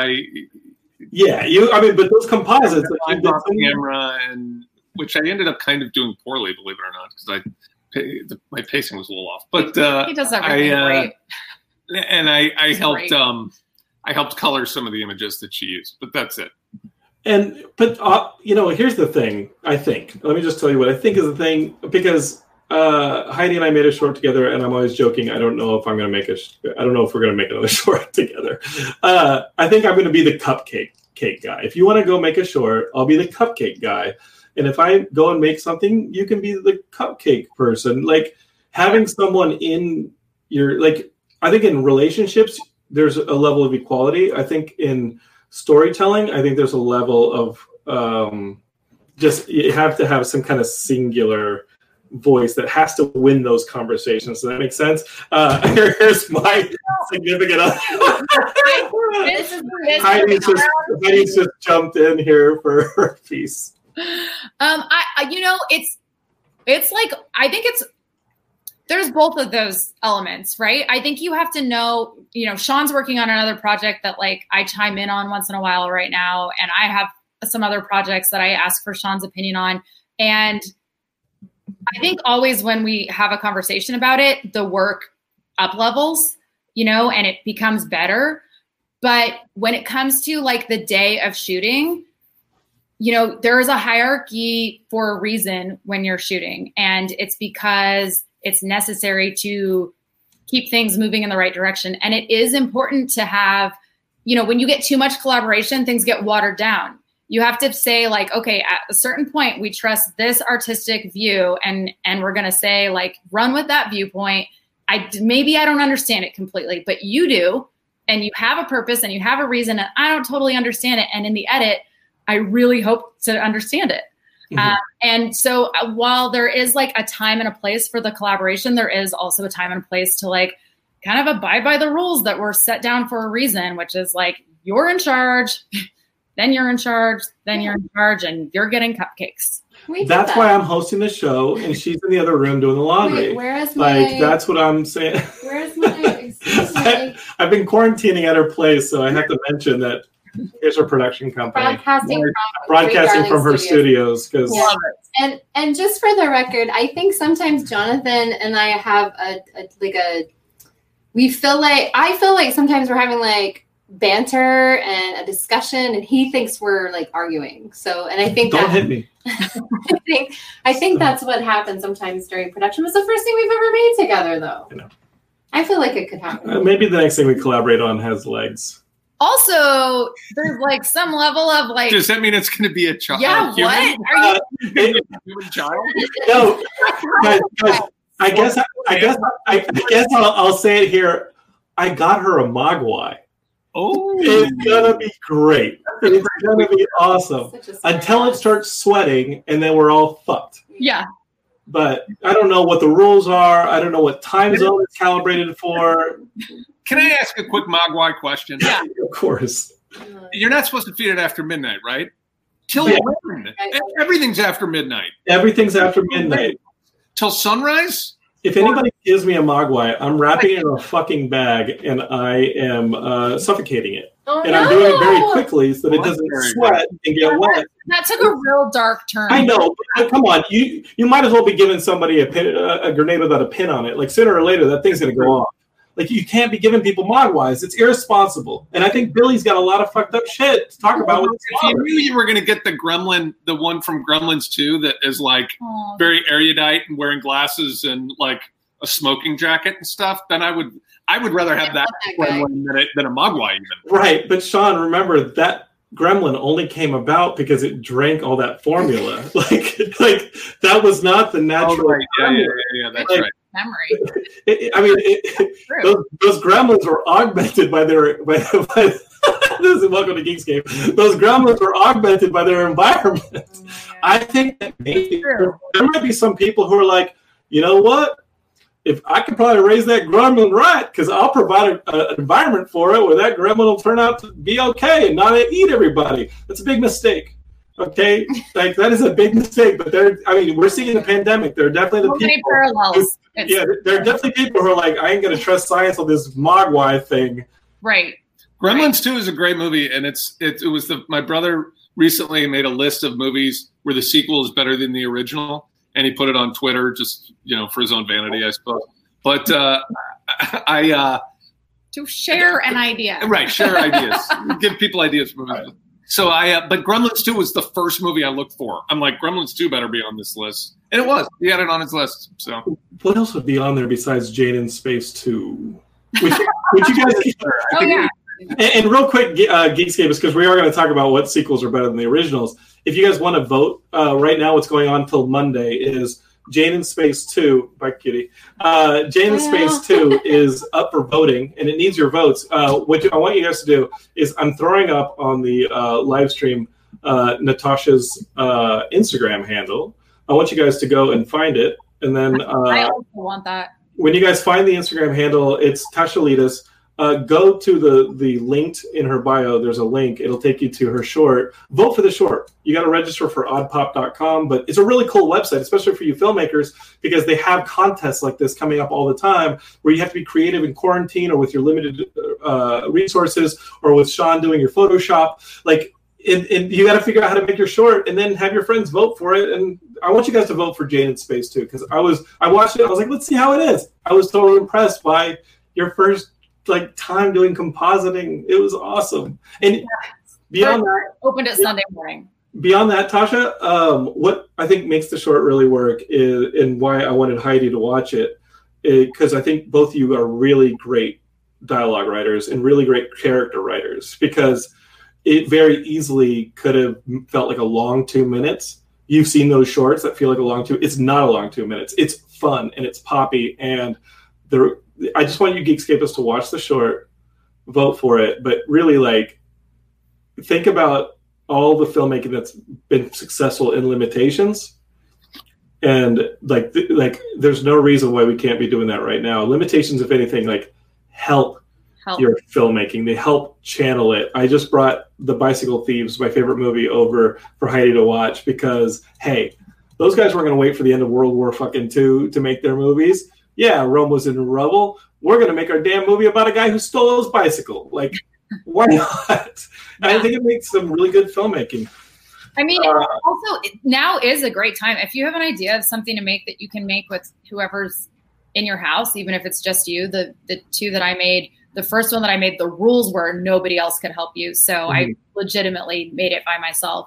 but those composites, I brought the camera, and which I ended up kind of doing poorly, believe it or not, because my pacing was a little off. But he does everything great. And I helped I helped color some of the images that she used, but that's it. But here's the thing. I think. Let me just tell you what I think is the thing, because Heidi and I made a short together, and I'm always joking. I don't know if we're going to make another short together. I think I'm going to be the cupcake guy. If you want to go make a short, I'll be the cupcake guy. And if I go and make something, you can be the cupcake person. Like having someone in your, like, I think in relationships, there's a level of equality. I think in storytelling, I think there's a level of just you have to have some kind of singular voice that has to win those conversations. Does that make sense? Here's my significant other. Heidi's just jumped in here for her piece. It's like, I think there's both of those elements, right? I think you have to know, Sean's working on another project that like I chime in on once in a while right now. And I have some other projects that I ask for Sean's opinion on. And I think always when we have a conversation about it, the work up levels, and it becomes better. But when it comes to like the day of shooting, there is a hierarchy for a reason when you're shooting. And it's because it's necessary to keep things moving in the right direction. And it is important to have, when you get too much collaboration, things get watered down. You have to say like, okay, at a certain point, we trust this artistic view and we're going to say like, run with that viewpoint. Maybe I don't understand it completely, but you do. And you have a purpose and you have a reason. And I don't totally understand it. And in the edit, I really hope to understand it. Mm-hmm. And so while there is like a time and a place for the collaboration, there is also a time and a place to like kind of abide by the rules that were set down for a reason, which is like, you're in charge, then you're in charge, then you're in charge, and you're getting cupcakes. That's why I'm hosting the show, and she's in the other room doing the laundry. Wait, where is my... that's what I'm saying. Where's my... I've been quarantining at her place, so I have to mention that here's her production company. Broadcasting from her studios. And just for the record, I think sometimes Jonathan and I have I feel like sometimes we're having like banter and a discussion, and he thinks we're like arguing. So, and I think don't hit me. I think that's what happens sometimes during production. It was the first thing we've ever made together, though. I feel like it could happen. Maybe the next thing we collaborate on has legs. Also, there's like some level of like. Does that mean it's going to be a child? Yeah, what? Are you a human child? No, guys. I guess I'll say it here. I got her a Mogwai, Oh, It's gonna be great. It's gonna be awesome Such a smart until it ass. starts sweating, and then we're all fucked. Yeah. But I don't know what the rules are. I don't know what time zone it's calibrated for. can I ask a quick Mogwai question? Yeah. Of course. You're not supposed to feed it after midnight, right? Till Yeah. when? Everything's after midnight. Everything's after midnight. Till sunrise? If anybody gives me a mogwai, I'm wrapping it in a fucking bag and I am suffocating it. Oh, And I'm doing it very quickly so that it Well, that's doesn't very sweat and get wet. That took a real dark turn. I know, but come on, you might as well be giving somebody a grenade without a pin on it. Like sooner or later, that thing's going to go off. Like you can't be giving people mogwais. It's irresponsible. And I think Billy's got a lot of fucked up shit to talk about with his If you father. knew you were going to get the gremlin, the one from Gremlins 2 that is like Aw. very erudite and wearing glasses and like a smoking jacket and stuff, then I would rather have that that guy. gremlin than a mogwai even. Right, but Sean, remember that gremlin only came about because it drank all that formula. like that was not the natural. Oh, right. gremlin. Yeah, that's Like, right. Memory. I mean, True. those gremlins were augmented by their. By this is welcome to Geekscape. Those gremlins were augmented by their environment. Oh my God. I think that maybe True. there might be some people who are like, you know what? If I could probably raise that gremlin right, because I'll provide an environment for it where that gremlin will turn out to be okay and not eat everybody. That's a big mistake. Okay, like that is a big mistake. But we're seeing the pandemic. There are definitely the So many people. parallels. It's, Yeah, there are definitely people who are like, I ain't gonna trust science on this mogwai thing. Right. Gremlins 2 is a great movie, and my brother recently made a list of movies where the sequel is better than the original, and he put it on Twitter just for his own vanity, I suppose. But To share an idea. right, share ideas, give people ideas for movies. So but Gremlins 2 was the first movie I looked for. I'm like, Gremlins 2 better be on this list, and it was. He had it on his list. So What else would be on there besides Jane in Space 2? Would you guys? Oh, yeah. And real quick, Geekscape is because we are going to talk about what sequels are better than the originals. If you guys want to vote, right now what's going on till Monday is Jane in Space 2. Bye, kitty. Jane in Space 2 is up for voting, and it needs your votes. What I want you guys to do is I'm throwing up on the live stream Natasha's Instagram handle. I want you guys to go and find it. And then I also want that. when you guys find the Instagram handle, it's Tashalitas. Go to the linked in her bio. There's a link. It'll take you to her short. Vote for the short. You got to register for oddpop.com, but it's a really cool website, especially for you filmmakers, because they have contests like this coming up all the time where you have to be creative in quarantine or with your limited resources or with Sean doing your Photoshop. Like, and you got to figure out how to make your short and then have your friends vote for it. And I want you guys to vote for Jane in Space too, because I watched it. I was like, let's see how it is. I was totally impressed by your first time doing compositing. It was awesome. And beyond that, Opened it Sunday morning. beyond that, Tasha, what I think makes the short really work is, and why I wanted Heidi to watch it, because I think both of you are really great dialogue writers and really great character writers, because it very easily could have felt like a long 2 minutes. You've seen those shorts that feel like a long it's not a long 2 minutes. It's fun and it's poppy, and I just want you Geekscapists to watch the short, vote for it, but really think about all the filmmaking that's been successful in limitations, and there's no reason why we can't be doing that right now. Limitations, if anything, help your filmmaking. They help channel it. I just brought The Bicycle Thieves, my favorite movie, over for Heidi to watch because, hey, those guys weren't going to wait for the end of World War II to make their movies. Yeah, Rome was in rubble. We're going to make our damn movie about a guy who stole his bicycle. Why not? I think it makes some really good filmmaking. I mean, also now is a great time. If you have an idea of something to make that you can make with whoever's in your house, even if it's just you, the two that I made, the first one that I made, the rules were nobody else could help you. So I legitimately made it by myself.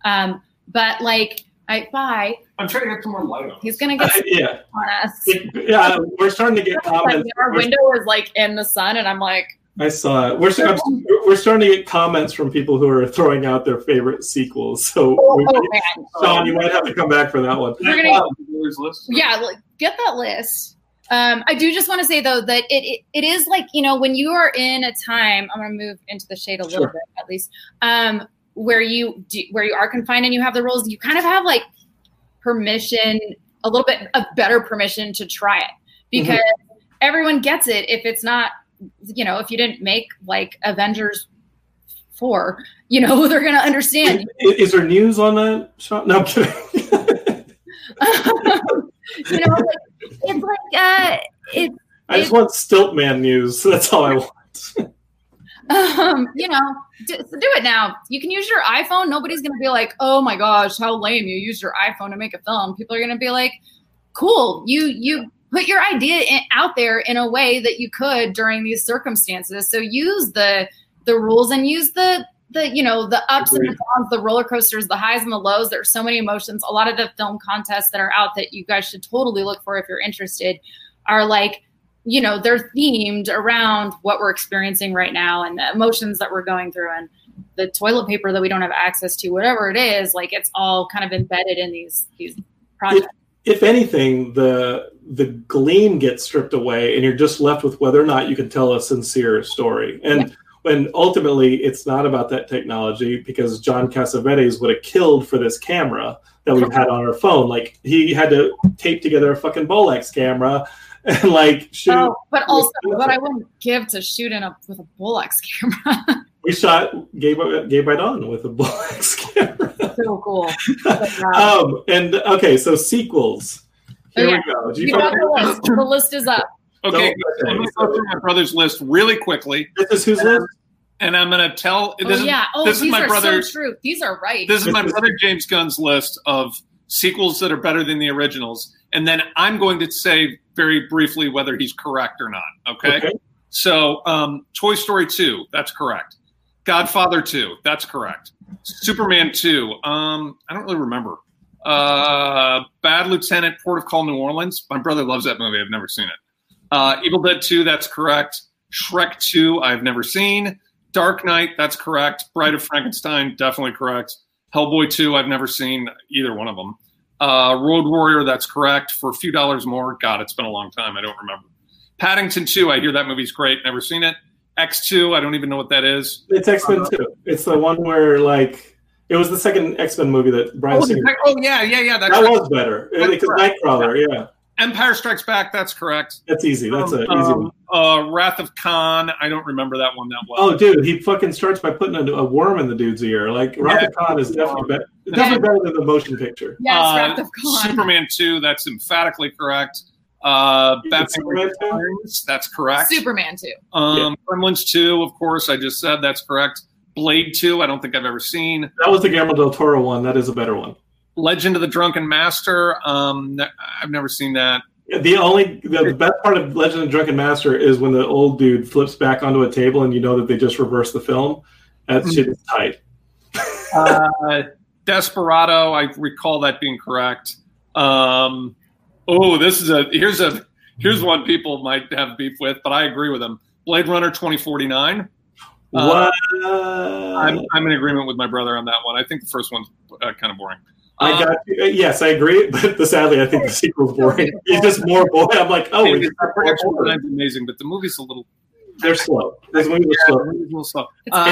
But bye. I'm trying to get some more light on. He's going to get on us. Yeah, we're starting to get comments. Our window is in the sun and I'm like, I saw it. We're starting to get comments from people who are throwing out their favorite sequels. So, man. Sean, you might have to come back for that one. We're gonna, get that list. I do just want to say though that it is like, when you are in a time, I'm going to move into the shade a little bit at least, where you are confined and you have the rules, you kind of have like permission, a little bit of better permission to try it, because everyone gets it. If it's not, if you didn't make like Avengers 4, they're going to understand. Is there news on that, Sean? No, I'm kidding. It's like I just want Stiltman news. That's all I want. Do it now. You can use your iPhone. Nobody's going to be like, oh my gosh, how lame, you used your iPhone to make a film. People are going to be like, cool, you put your idea out there in a way that you could during these circumstances. So use the rules and use the ups and the downs, the roller coasters, the highs and the lows. There's so many emotions. A lot of the film contests that are out that you guys should totally look for if you're interested are like, they're themed around what we're experiencing right now and the emotions that we're going through and the toilet paper that we don't have access to, whatever it is, like it's all kind of embedded in these projects. If anything, the gleam gets stripped away and you're just left with whether or not you can tell a sincere story. And when ultimately it's not about that technology, because John Cassavetes would have killed for this camera that we've had on our phone. Like he had to tape together a fucking Bolex camera and like shoot. Oh, but also what I wouldn't give to shoot with a Bolex camera. We shot Gay by Dawn with a Bolex camera. So cool. And okay, so sequels. Here we go. You got the list. The list is up. Okay, let me go through my brother's list really quickly. This is whose list? And I'm going to tell. This is my brother. So true. These are right. This is my brother James Gunn's list of sequels that are better than the originals, and then I'm going to say very briefly whether he's correct or not. Okay. So, Toy Story 2, that's correct. Godfather 2, that's correct. Superman 2, I don't really remember. Bad Lieutenant, Port of Call, New Orleans. My brother loves that movie. I've never seen it. Evil Dead 2, that's correct. Shrek 2, I've never seen. Dark Knight, that's correct. Bride of Frankenstein, definitely correct. Hellboy 2, I've never seen either one of them. Road Warrior, that's correct. For a few dollars more, God, it's been a long time. I don't remember. Paddington 2, I hear that movie's great. Never seen it. X2, I don't even know what that is. It's X-Men 2. It's the one where, like, it was the second X-Men movie that Bryan Singer. Yeah. That was better. Because Nightcrawler, yeah. Empire Strikes Back, that's correct. That's easy. That's an easy one. Wrath of Khan, I don't remember that one that well. Oh, dude, he fucking starts by putting a worm in the dude's ear. Like, Wrath of Khan is definitely better than the motion picture. Yes, Wrath of Khan. Superman 2, that's emphatically correct. Batman Returns, that's correct. Superman 2. Gremlins 2, of course, I just said that's correct. Blade 2, I don't think I've ever seen. That was the Guillermo del Toro one. That is a better one. Legend of the Drunken Master, I've never seen that. The best part of Legend of the Drunken Master is when the old dude flips back onto a table and you know that they just reversed the film. That shit is tight. Desperado, I recall that being correct. Here's one people might have beef with, but I agree with them. Blade Runner 2049. What? I'm in agreement with my brother on that one. I think the first one's kind of boring. I got you. Yes, I agree, but sadly, I think the sequel's boring. It's just more boring. I'm like, it's amazing, but the movie's a little. They're slow. This movie was slow. A little slow.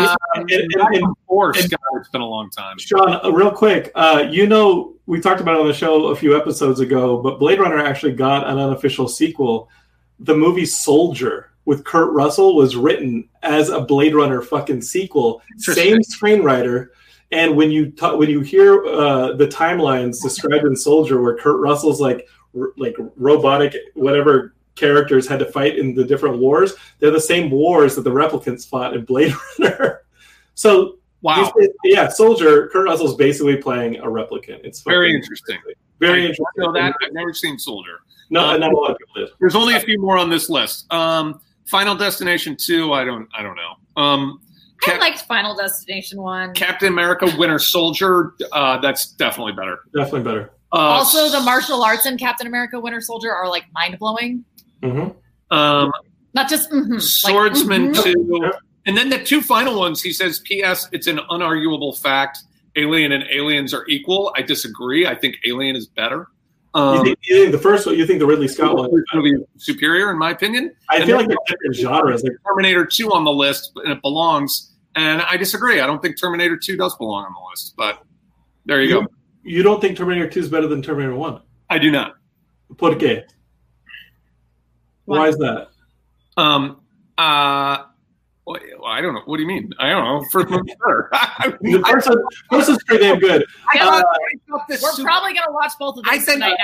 It's been a long time. Sean, real quick, we talked about it on the show a few episodes ago, but Blade Runner actually got an unofficial sequel. The movie Soldier with Kurt Russell was written as a Blade Runner fucking sequel. Same screenwriter. And when you hear the timelines described in Soldier, where Kurt Russell's like robotic whatever characters had to fight in the different wars, they're the same wars that the replicants fought in Blade Runner. So wow, Soldier. Kurt Russell's basically playing a replicant. It's very interesting. Very interesting. I know that. I've never seen Soldier. No, not a lot of people did. There's only a few more on this list. Final Destination 2. I don't know. I liked Final Destination 1. Captain America Winter Soldier, that's definitely better. Definitely better. Also, the martial arts in Captain America Winter Soldier are like mind-blowing. Mm-hmm. Not just Swordsman 2. And then the two final ones, he says, P.S., it's an unarguable fact. Alien and Aliens are equal. I disagree. I think Alien is better. You think the first one? You think the Ridley Scott one movie is superior, in my opinion? I feel like they're different genres. Like Terminator 2 on the list, and it belongs. And I disagree. I don't think Terminator 2 does belong on the list. But there you go. You don't think Terminator 2 is better than Terminator 1? I do not. ¿Por qué? Why is that? Well, I don't know. What do you mean? I don't know. First one's better. The first one's pretty damn good. We're probably going to watch both of those tonight.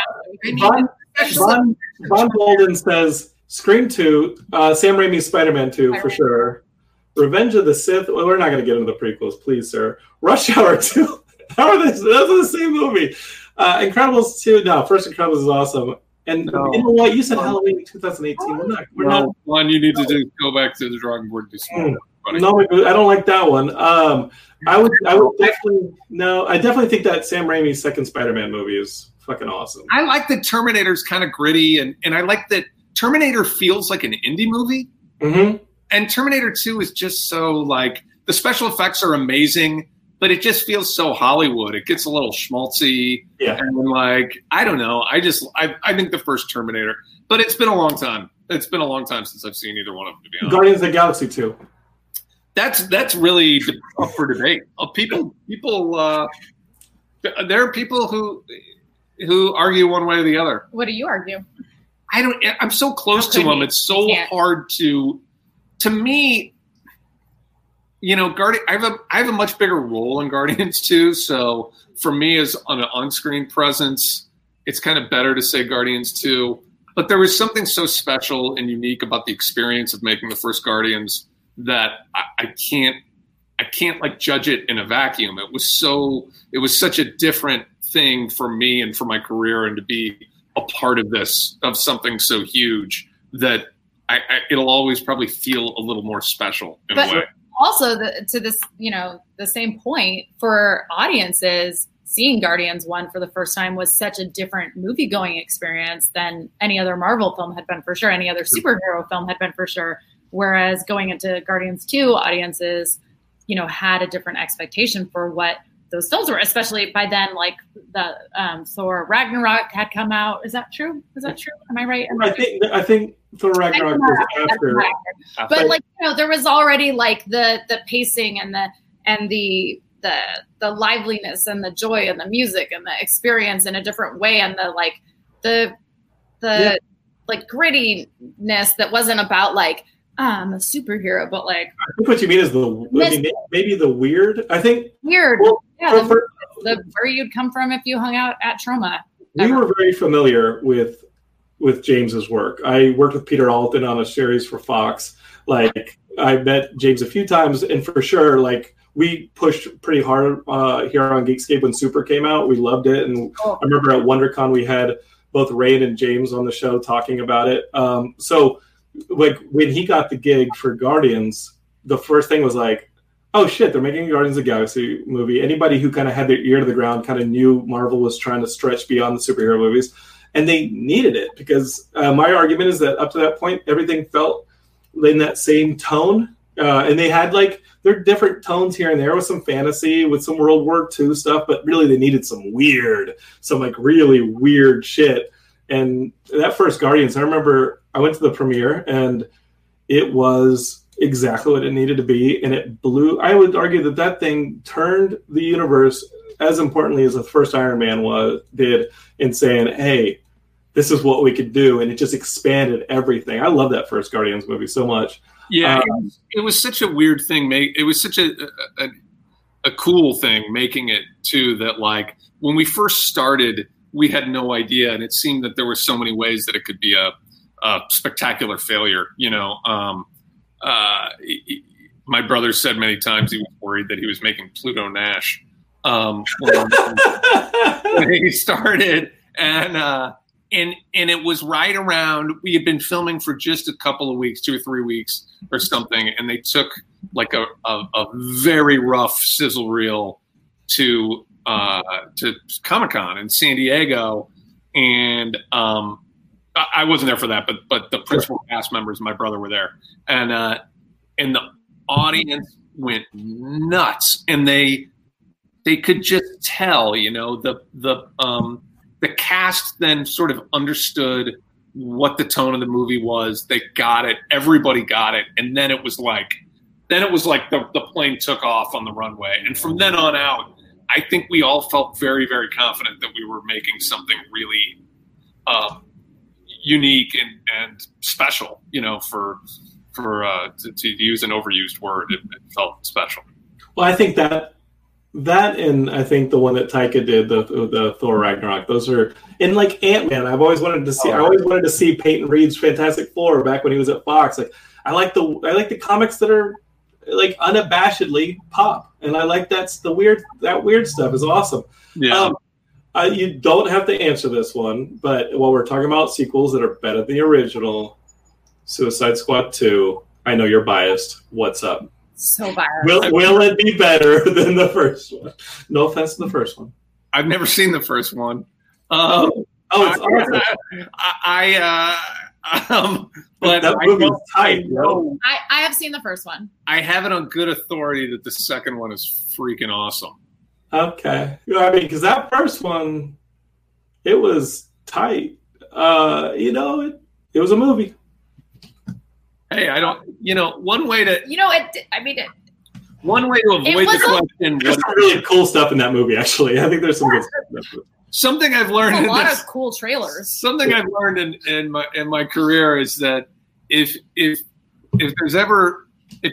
Von Bolden says Scream 2, Sam Raimi's Spider-Man 2 for sure. Revenge of the Sith. Well, we're not going to get into the prequels, please, sir. Rush Hour 2. How are those? Those are the same movie. Incredibles 2. No, first Incredibles is awesome. And you know what? You said Halloween 2018. We're not. One, you need to go back to the drawing board and do some No, I don't like that one. I would definitely no. I definitely think that Sam Raimi's second Spider-Man movie is fucking awesome. I like that Terminator's kind of gritty, and I like that Terminator feels like an indie movie. Mm-hmm. And Terminator 2 is just so like the special effects are amazing, but it just feels so Hollywood. It gets a little schmaltzy. Yeah. And like, I don't know. I think the first Terminator, but it's been a long time. It's been a long time since I've seen either one of them, to be honest. Guardians of the Galaxy 2. That's really up for debate. People, there are people who argue one way or the other. What do you argue? I'm so close to them. It's so hard to me, you know, I have a much bigger role in Guardians 2. So for me, as an on-screen presence, it's kind of better to say Guardians 2. But there was something so special and unique about the experience of making the first Guardians that I can't like judge it in a vacuum. It was such a different thing for me and for my career, and to be a part of something so huge that it'll always probably feel a little more special in a way. Also, to this, you know, the same point for audiences, seeing Guardians 1 for the first time was such a different movie-going experience than any other Marvel film had been, for sure. Any other superhero film had been, for sure. Whereas going into Guardians 2, audiences, you know, had a different expectation for what those films were, especially by then, like the Thor Ragnarok had come out. Is that true? Am I right? I think Thor Ragnarok was after. But like, you know, there was already like the pacing and the liveliness and the joy and the music and the experience in a different way, and the like grittiness that wasn't about like I'm a superhero, but like I think what you mean is maybe the weird. I think weird. Well, yeah, where you'd come from if you hung out at Trauma. We were very familiar with James's work. I worked with Peter Alton on a series for Fox. Like I met James a few times, and for sure, like we pushed pretty hard here on Geekscape when Super came out. We loved it, and I remember at WonderCon we had both Ray and James on the show talking about it. So like when he got the gig for Guardians, the first thing was like, oh shit, they're making a Guardians of the Galaxy movie. Anybody who kind of had their ear to the ground kind of knew Marvel was trying to stretch beyond the superhero movies, and they needed it because my argument is that up to that point, everything felt in that same tone. And they had like their different tones here and there with some fantasy, with some World War II stuff, but really they needed some like really weird shit. And that first Guardians, I remember I went to the premiere and it was exactly what it needed to be. And it blew. I would argue that thing turned the universe as importantly as the first Iron Man did in saying, hey, this is what we could do. And it just expanded everything. I love that first Guardians movie so much. Yeah, it was such a weird thing. It was such a cool thing making it too. That like when we first started, we had no idea, and it seemed that there were so many ways that it could be a spectacular failure. You know, my brother said many times he was worried that he was making Pluto Nash when he started, and it was right around, we had been filming for just a couple of weeks, 2 or 3 weeks or something. And they took like a very rough sizzle reel to Comic-Con in San Diego. And I wasn't there for that, but the principal cast members and my brother were there. And the audience went nuts, and they could just tell, you know, the cast then sort of understood what the tone of the movie was. They got it. Everybody got it. And then it was like the plane took off on the runway. And from then on out, I think we all felt very, very confident that we were making something really unique and special, to use an overused word. It felt special. Well, I think that and I think the one that Taika did, the Thor Ragnarok, those are, and like Ant-Man, I always wanted to see Peyton Reed's Fantastic Four back when he was at Fox. Like I like the comics that are like unabashedly pop, and I like that weird stuff is awesome. Yeah. You don't have to answer this one, but while we're talking about sequels that are better than the original, Suicide Squad 2, I know you're biased. What's up? So biased. Will it be better than the first one? No offense to the first one. I've never seen the first one. It's awesome. But that movie's tight. I have seen the first one. I have it on good authority that the second one is freaking awesome. Okay. I mean, because that first one, it was tight. It was a movie. Hey, one way to avoid the question. There's some really cool stuff in that movie, actually. I think there's some good stuff. Something I've learned. A lot of cool trailers. Something I've learned in my career is that if there's ever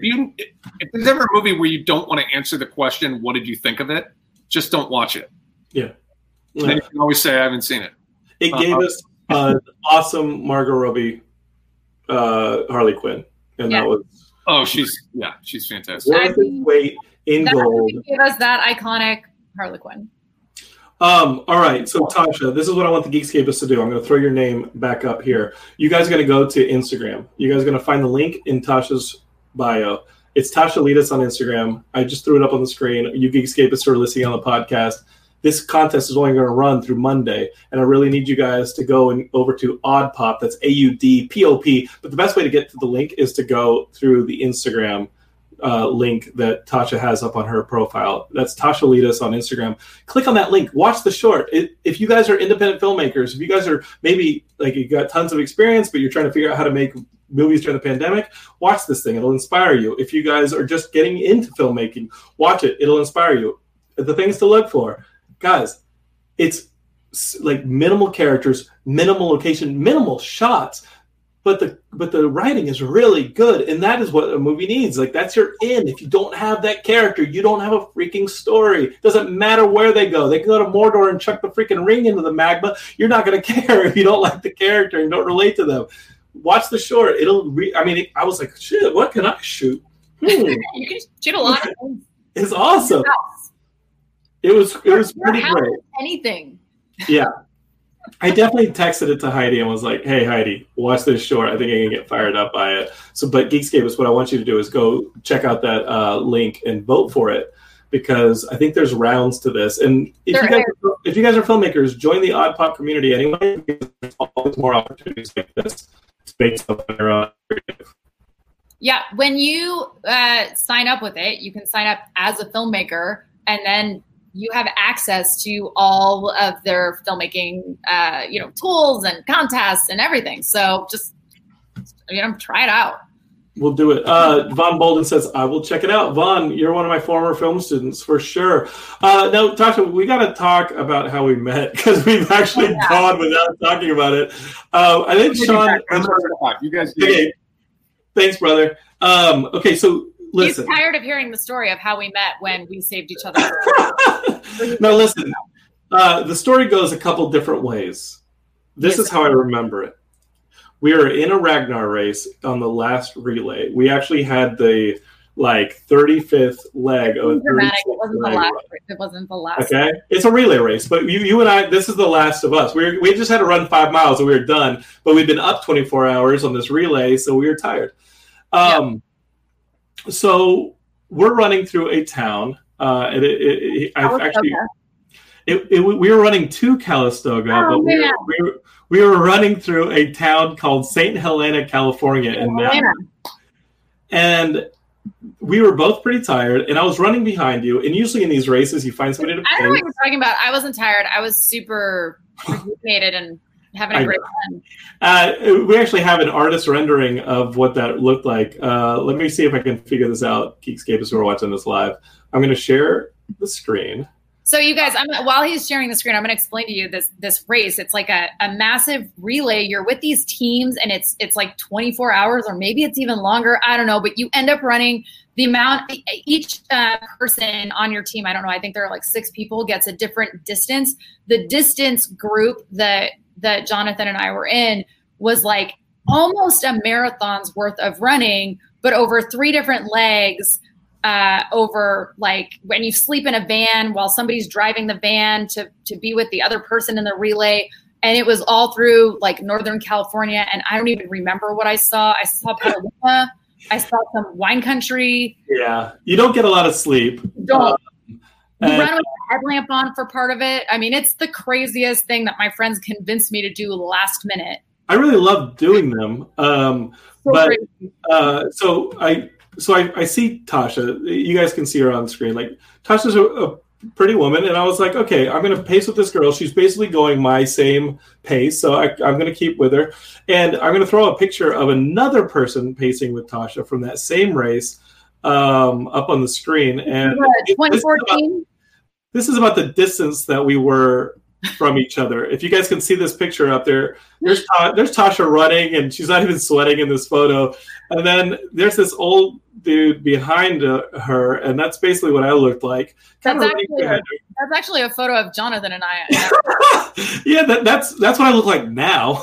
a movie where you don't want to answer the question, what did you think of it? Just don't watch it. Yeah. Then you can always say I haven't seen it. It gave us an awesome Margot Robbie Harley Quinn, and that was she's fantastic. Worth its weight in gold. Gave us that iconic Harley Quinn. All right, so Tasha, this is what I want the Geekscapists to do. I'm going to throw your name back up here. You guys are going to go to Instagram. You guys are going to find the link in Tasha's bio. It's Tasha Litas on Instagram. I just threw it up on the screen. You Geekscapists who are listening on the podcast, this contest is only going to run through Monday, and I really need you guys to go over to Audpop. That's AUDPOP. But the best way to get to the link is to go through the Instagram link that Tasha has up on her profile. That's Tasha Litas on Instagram. Click on that link. Watch the short. If you guys are independent filmmakers, if you guys are maybe like you got tons of experience, but you're trying to figure out how to make movies during the pandemic, watch this thing. It'll inspire you. If you guys are just getting into filmmaking, watch it. It'll inspire you. The things to look for, guys, it's like minimal characters, minimal location, minimal shots, but the writing is really good, and that is what a movie needs. Like, that's your in. If you don't have that character, you don't have a freaking story. Doesn't matter where they go. They can go to Mordor and chuck the freaking ring into the magma. You're not going to care if you don't like the character and don't relate to them. Watch the short. I was like, shit, what can I shoot? You can shoot a lot of things. It's awesome. It was pretty great. Anything. Yeah. I definitely texted it to Heidi and was like, hey, Heidi, watch this short. I think I can get fired up by it. But Geekscapists, what I want you to do is go check out that link and vote for it, because I think there's rounds to this. And if you guys are filmmakers, join the Odd Pop community anyway, because there's always more opportunities like this to make something their own. Yeah, when you sign up with it, you can sign up as a filmmaker, and then you have access to all of their filmmaking, tools and contests and everything. So just, try it out. We'll do it. Vaughn Bolden says, I will check it out. Vaughn, you're one of my former film students for sure. Now, Tasha, we got to talk about how we met, because we've actually gone without talking about it. I think Sean. You guys. Okay. Thanks, brother. Okay, so listen. He's tired of hearing the story of how we met when we saved each other. No, listen. The story goes a couple different ways. This is how I remember it. We were in a Ragnar race on the last relay. We actually had the 35th leg of dramatic. It wasn't the last. Okay, it's a relay race, but you and I, this is the last of us. We just had to run 5 miles and we were done. But we've been up 24 hours on this relay, so we were tired. So we're running through a town. We were running to Calistoga, but we were running through a town called St. Helena, California, and we were both pretty tired. And I was running behind you. And usually in these races, you find somebody to I don't know what you're talking about. I wasn't tired. I was super rejuvenated and having a great time. We actually have an artist rendering of what that looked like. Let me see if I can figure this out, Geekscapists who are watching this live. I'm going to share the screen. So you guys, while he's sharing the screen, I'm going to explain to you this race. It's like a massive relay. You're with these teams, and it's like 24 hours, or maybe it's even longer. I don't know, but you end up running the amount. Each person on your team, I don't know, I think there are like 6 people, gets a different distance. The distance group that Jonathan and I were in was like almost a marathon's worth of running, but over 3 different legs. Over like when you sleep in a van while somebody's driving the van to be with the other person in the relay. And it was all through like Northern California. And I don't even remember what I saw. I saw Petaluma. I saw some wine country. Yeah. You don't get a lot of sleep. Don't. You run with a headlamp on for part of it. I mean, it's the craziest thing that my friends convinced me to do last minute. I really love doing them. So I see Tasha. You guys can see her on the screen. Like, Tasha's a pretty woman, and I was like, okay, I'm going to pace with this girl. She's basically going my same pace, so I'm going to keep with her. And I'm going to throw a picture of another person pacing with Tasha from that same race up on the screen. And 2014? This is about the distance that we were from each other. If you guys can see this picture up there, there's Tasha running, and she's not even sweating in this photo. And then there's this old dude behind her, and that's basically what I looked like. That's actually a photo of Jonathan and I. Yeah, that's what I look like now.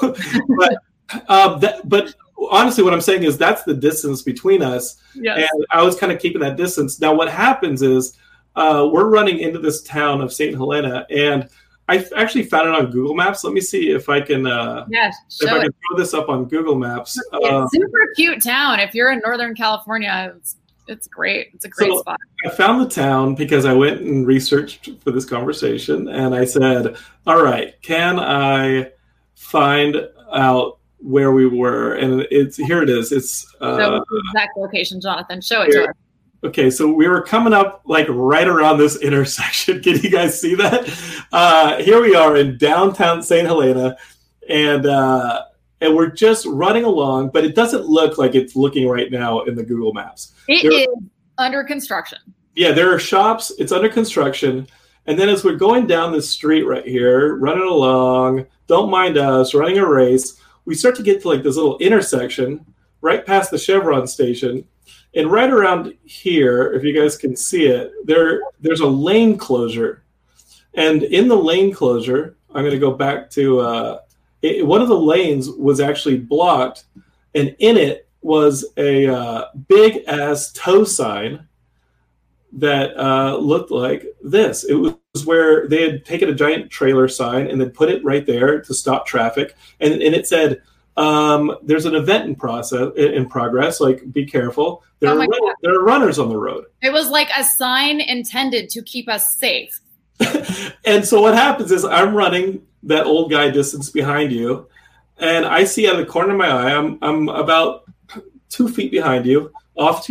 But honestly, what I'm saying is that's the distance between us. Yes. And I was kind of keeping that distance. Now, what happens is we're running into this town of St. Helena, and I actually found it on Google Maps. Let me see if I can throw this up on Google Maps. It's super cute town. If you're in Northern California, it's great. It's a great spot. I found the town because I went and researched for this conversation, and I said, all right, can I find out where we were? And here it is. It's the exact location, Jonathan. Show it to us. Okay, so we were coming up like right around this intersection. Can you guys see that? Here we are in downtown St. Helena, and we're just running along, but it doesn't look like it's looking right now in the Google Maps. It is under construction. Yeah, there are shops. It's under construction. And then as we're going down this street right here, running along, don't mind us, running a race, we start to get to like this little intersection right past the Chevron station. And right around here, if you guys can see it, there's a lane closure. And in the lane closure, I'm going to go back to one of the lanes was actually blocked. And in it was a big-ass tow sign that looked like this. It was where they had taken a giant trailer sign and then put it right there to stop traffic. And it said, there's an event in progress, like be careful. There are runners on the road. It was like a sign intended to keep us safe. And so what happens is I'm running that old guy distance behind you, and I see out of the corner of my eye, I'm about 2 feet behind you, off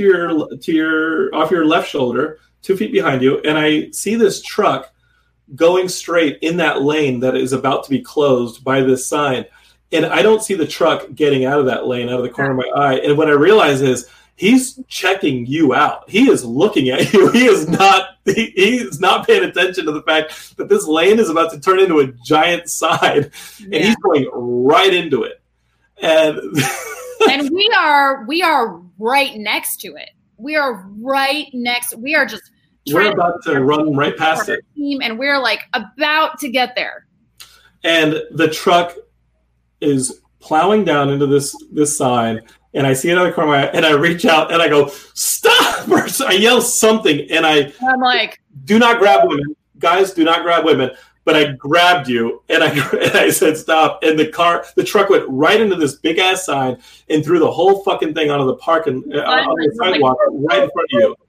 your left shoulder, 2 feet behind you, and I see this truck going straight in that lane that is about to be closed by this sign. And I don't see the truck getting out of that lane, out of the corner of my eye. And what I realize is he's checking you out. He is looking at you. He is not paying attention to the fact that this lane is about to turn into a giant sign. And he's going right into it. And and we are right next to it. We are right next. We are just we're about to run right past it. And we're like about to get there. And the truck is plowing down into this sign, and I see it out of the corner of my eye, and I reach out and I go, stop! Or I yell something, and I'm like, do not grab women. Guys, do not grab women. But I grabbed you, and I said stop, and the truck went right into this big ass sign and threw the whole fucking thing onto the on the sidewalk right in front of you.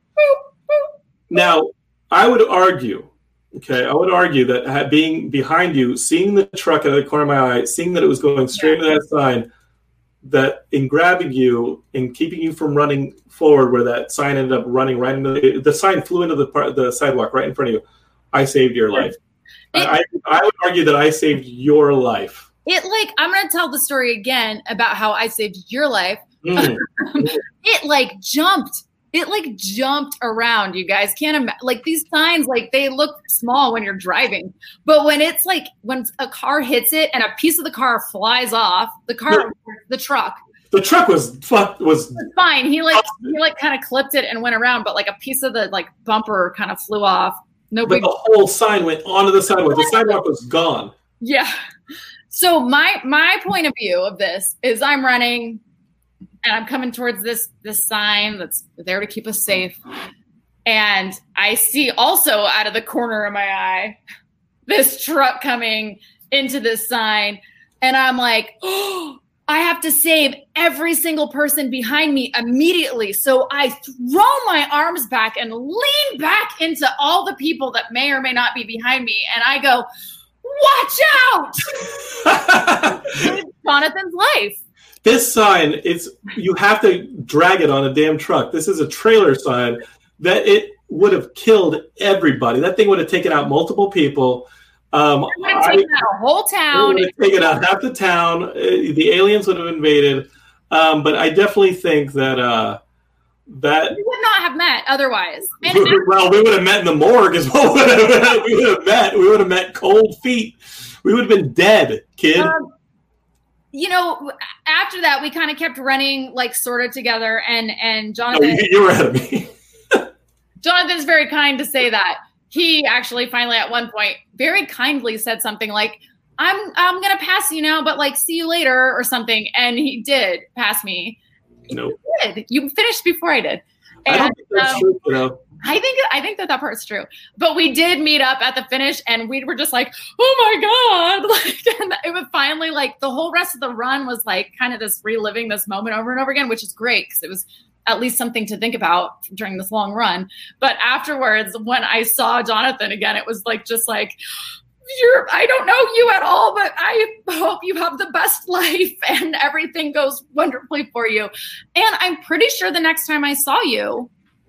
Now, I would argue that being behind you, seeing the truck out of the corner of my eye, seeing that it was going straight into that sign, that in grabbing you and keeping you from running forward where that sign ended up running right into the sign flew into the sidewalk right in front of you, I saved your life. I would argue that I saved your life. I'm going to tell the story again about how I saved your life. It jumped around. You guys can't imagine. Like these signs, like they look small when you're driving, but when it's like when a car hits it and a piece of the car flies off, the truck was fine. He kind of clipped it and went around, but like a piece of the like bumper kind of flew off. But the whole sign went onto the sidewalk. The sidewalk was gone. Yeah. So my point of view of this is I'm running and I'm coming towards this sign that's there to keep us safe. And I see also out of the corner of my eye this truck coming into this sign. And I'm like, oh, I have to save every single person behind me immediately. So I throw my arms back and lean back into all the people that may or may not be behind me. And I go, watch out! Save Jonathan's life. This sign, you have to drag it on a damn truck. This is a trailer sign that it would have killed everybody. That thing would have taken out multiple people. It would have taken out a whole town. It would have taken out half the town. The aliens would have invaded. But I definitely think that we would not have met otherwise. Well, we would have met in the morgue is what we would have met. We would have met cold feet. We would have been dead, kid. After that, we kind of kept running like sort of together. And Jonathan, you were ahead of me. Jonathan's very kind to say that. He actually finally at one point very kindly said something like, I'm going to pass you now, but like, see you later or something. And he did pass me. Nope. You did. You finished before I did. And, I don't think that's true, though. I think that part's true. But we did meet up at the finish and we were just like, oh my God. Like, and it was finally like the whole rest of the run was like kind of this reliving this moment over and over again, which is great because it was at least something to think about during this long run. But afterwards, when I saw Jonathan again, it was like, just like, I don't know you at all, but I hope you have the best life and everything goes wonderfully for you. And I'm pretty sure the next time I saw you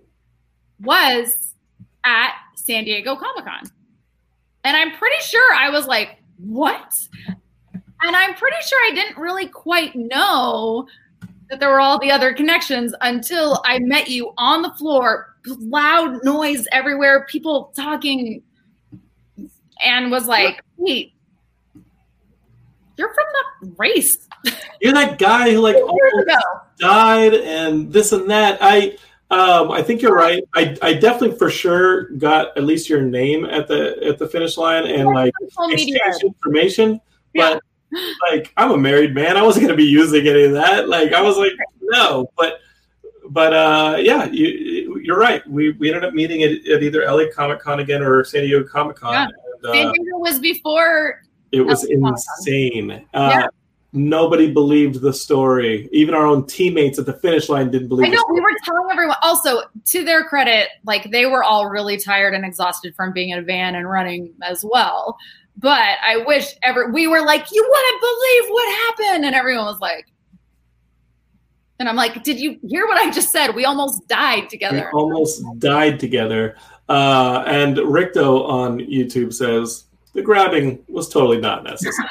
was at San Diego Comic-Con. And I'm pretty sure I was like, what? And I'm pretty sure I didn't really quite know that there were all the other connections until I met you on the floor, loud noise everywhere, people talking, and was like, wait, you're from the race. You're that guy who like almost died and this and that. I think you're right. I definitely for sure got at least your name at the finish line and like exchanged information. But like I'm a married man. I wasn't going to be using any of that. Like I was like, no. But yeah, you're right. We ended up meeting at either LA Comic-Con again or San Diego Comic-Con. Yeah. San Diego was before. It was insane. Nobody believed the story. Even our own teammates at the finish line didn't believe it. I know, we were telling everyone. Also, to their credit, like they were all really tired and exhausted from being in a van and running as well. But I wish we were like, you wouldn't believe what happened. And everyone was like, and I'm like, did you hear what I just said? We almost died together. We almost died together. And Ricto on YouTube says, the grabbing was totally not necessary.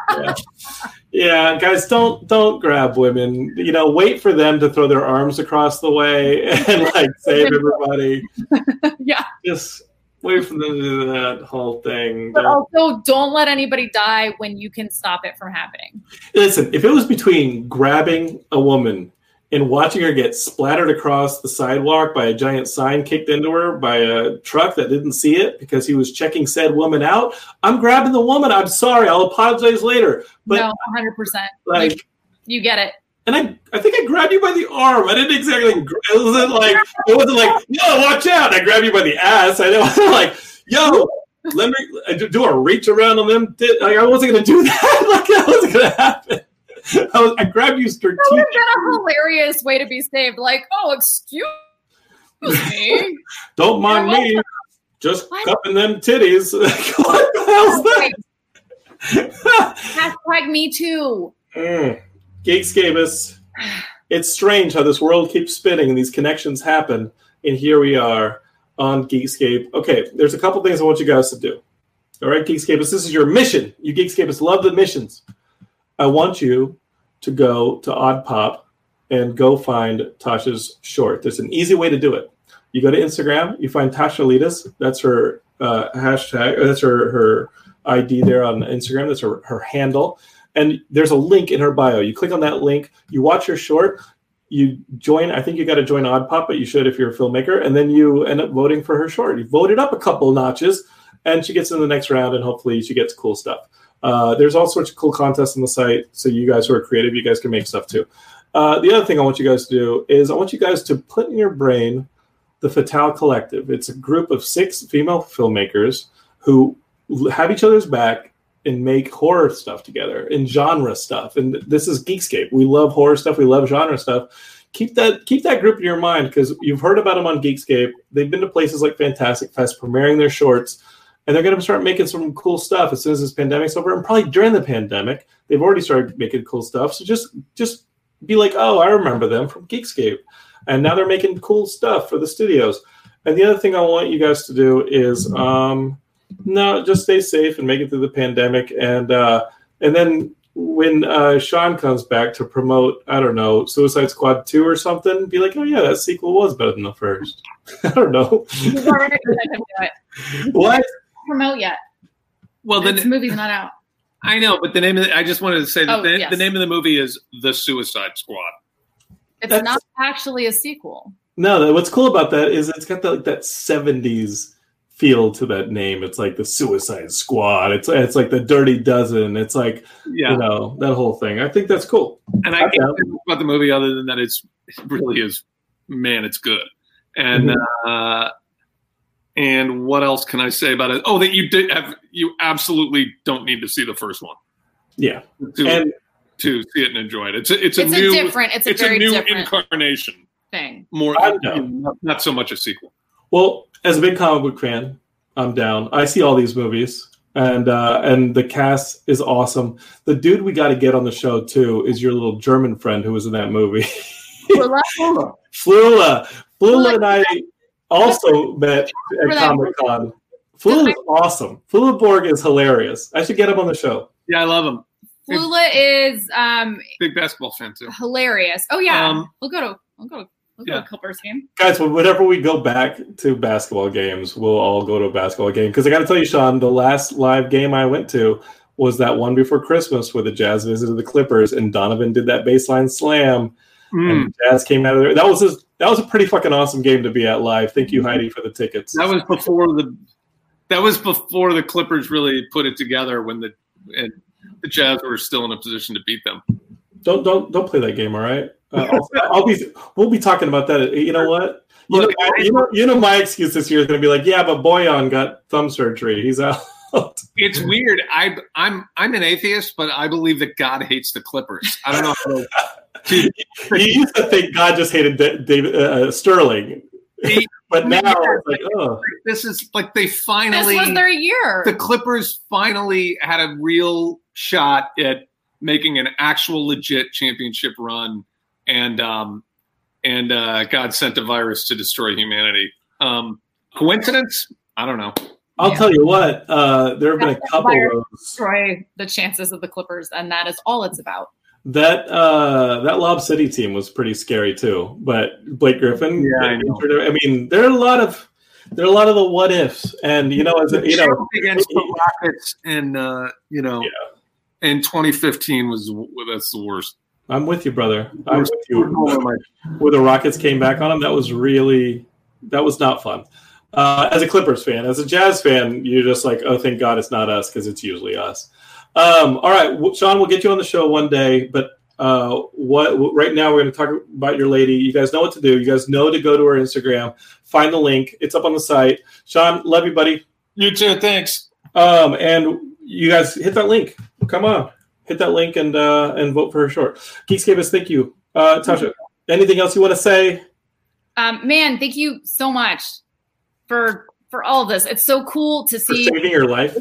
Yeah, guys, don't grab women. Wait for them to throw their arms across the way and like save everybody. Yeah. Just wait for them to do that whole thing. But also, don't let anybody die when you can stop it from happening. Listen, if it was between grabbing a woman and watching her get splattered across the sidewalk by a giant sign kicked into her by a truck that didn't see it because he was checking said woman out, I'm grabbing the woman. I'm sorry. I'll apologize later. But no, 100%. Like you get it. And I think I grabbed you by the arm. I didn't exactly. It wasn't like, yo, watch out. I grabbed you by the ass. I know. Like, yo, let me do a reach around on them. Like, I wasn't going to do that. Like, that wasn't going to happen. I grabbed you strategically. That would have been a hilarious way to be saved. Like, oh, excuse me. Don't mind me. Just cupping them titties. What the hell's that? Hashtag me too. Geekscapists. It's strange how this world keeps spinning and these connections happen. And here we are on Geekscape. Okay, there's a couple things I want you guys to do. All right, Geekscapists, this is your mission. You Geekscapists love the missions. I want you to go to Odd Pop and go find Tasha's short. There's an easy way to do it. You go to Instagram, you find Tasha Litas. That's her hashtag. That's her ID there on Instagram. That's her handle. And there's a link in her bio. You click on that link. You watch her short. You join. I think you got to join Odd Pop, but you should if you're a filmmaker. And then you end up voting for her short. You vote it up a couple notches, and she gets in the next round, and hopefully she gets cool stuff. There's all sorts of cool contests on the site, so you guys who are creative, you guys can make stuff too. The other thing I want you guys to do is I want you guys to put in your brain the Fatale Collective. It's a group of 6 female filmmakers who have each other's back and make horror stuff together and genre stuff. And this is Geekscape. We love horror stuff. We love genre stuff. Keep that group in your mind because you've heard about them on Geekscape. They've been to places like Fantastic Fest premiering their shorts, and they're going to start making some cool stuff as soon as this pandemic's over. And probably during the pandemic, they've already started making cool stuff. So just be like, oh, I remember them from Geekscape. And now they're making cool stuff for the studios. And the other thing I want you guys to do is just stay safe and make it through the pandemic. And then when Sean comes back to promote, I don't know, Suicide Squad 2 or something, be like, oh, yeah, that sequel was better than the first. I don't know. What? Promote yet. Well, the movie's not out. I know, but I just wanted to say that the name of the movie is The Suicide Squad. It's not actually a sequel. No, what's cool about that is it's got that 70s feel to that name. It's like the Suicide Squad. It's like the Dirty Dozen. It's like, that whole thing. I think that's cool. And I can't think about the movie other than that it really is, man, it's good. And and what else can I say about it? Oh, that you absolutely don't need to see the first one. Yeah. To see it and enjoy it. It's a very new incarnation thing. More not so much a sequel. Well, as a big comic book fan, I'm down. I see all these movies, and the cast is awesome. The dude we got to get on the show too is your little German friend who was in that movie. Flula and I also met at Comic-Con. Flula is awesome. Flula Borg is hilarious. I should get him on the show. Yeah, I love him. Flula is big basketball fan too. Hilarious. Oh yeah, we'll go to a Clippers game. Guys, whenever we go back to basketball games, we'll all go to a basketball game. Because I got to tell you, Sean, the last live game I went to was that one before Christmas where the Jazz visited the Clippers and Donovan did that baseline slam. And the Jazz came out of there. That was a pretty fucking awesome game to be at live. Thank you, Heidi, for the tickets. That was before the Clippers really put it together when the Jazz were still in a position to beat them. Don't play that game, all right? We'll be talking about that. You know what? You know my excuse this year is going to be like, yeah, but Boyan got thumb surgery. He's out. It's weird. I'm an atheist, but I believe that God hates the Clippers. I don't know. You used to think God just hated David Sterling. But now it's like, oh. This is like this was their year. The Clippers finally had a real shot at making an actual legit championship run, and God sent a virus to destroy humanity. Coincidence? I don't know. I'll tell you what, there have been a couple of those. Destroy the chances of the Clippers, and that is all it's about. That Lob City team was pretty scary too, but Blake Griffin. Yeah, I mean, there are a lot of the what ifs, and against the Rockets, and in 2015 that's the worst. I'm with you, brother. I'm with you. Where the Rockets came back on him, that was not fun. As a Clippers fan, as a Jazz fan, you're just like, oh, thank God it's not us because it's usually us. All right, Sean, we'll get you on the show one day, but right now we're going to talk about your lady. You guys know what to do. You guys know to go to her Instagram, find the link. It's up on the site. Sean, love you, buddy. You too. Thanks. And you guys hit that link. Come on, hit that link and vote for her short. Geekscapists, thank you. Tasha, anything else you want to say? Man, thank you so much for all of this. It's so cool to see. For saving your life.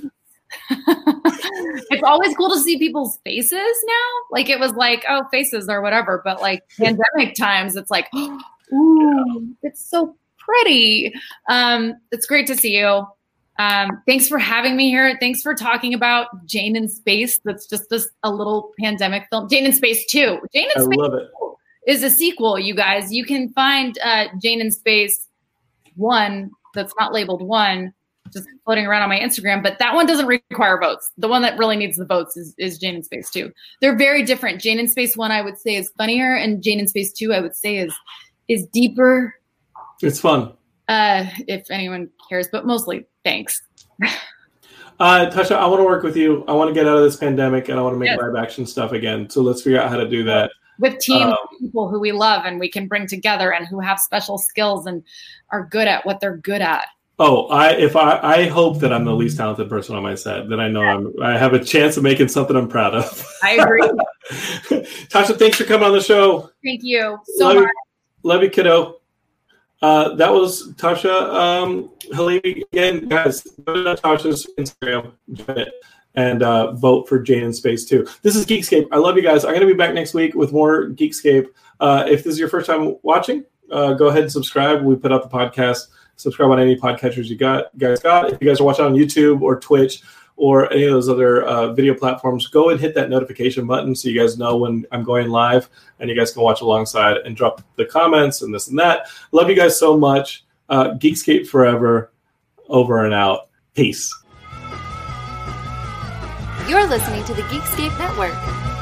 It's always cool to see people's faces now. Like it was like, oh, faces or whatever. But like pandemic times, it's like, ooh, it's so pretty. It's great to see you. Thanks for having me here. Thanks for talking about Jane in Space. That's just a little pandemic film. Jane in Space 2. Jane in Space love it. 2 is a sequel, you guys. You can find Jane in Space 1 that's not labeled 1 just floating around on my Instagram, but that one doesn't require votes. The one that really needs the votes is Jane in Space 2. They're very different. Jane in Space 1, I would say, is funnier, and Jane in Space 2, I would say, is deeper. It's fun. If anyone cares, but mostly thanks. Tasha, I want to work with you. I want to get out of this pandemic, and I want to make live action stuff again. So let's figure out how to do that. With teams of people who we love and we can bring together and who have special skills and are good at what they're good at. Oh, I hope that I'm the least talented person on my set. That I know I have a chance of making something I'm proud of. I agree. Tasha, thanks for coming on the show. Thank you so much. Love you, kiddo. That was Tasha Halimi. Again, guys, go to Tasha's Instagram and vote for Jane in Space 2. This is Geekscape. I love you guys. I'm going to be back next week with more Geekscape. If this is your first time watching, go ahead and subscribe. We put out the podcast. Subscribe on any podcatchers you guys got. If you guys are watching on YouTube or Twitch or any of those other video platforms, go and hit that notification button so you guys know when I'm going live, and you guys can watch alongside and drop the comments and this and that. Love you guys so much. Geekscape forever. Over and out. Peace. You're listening to the Geekscape Network.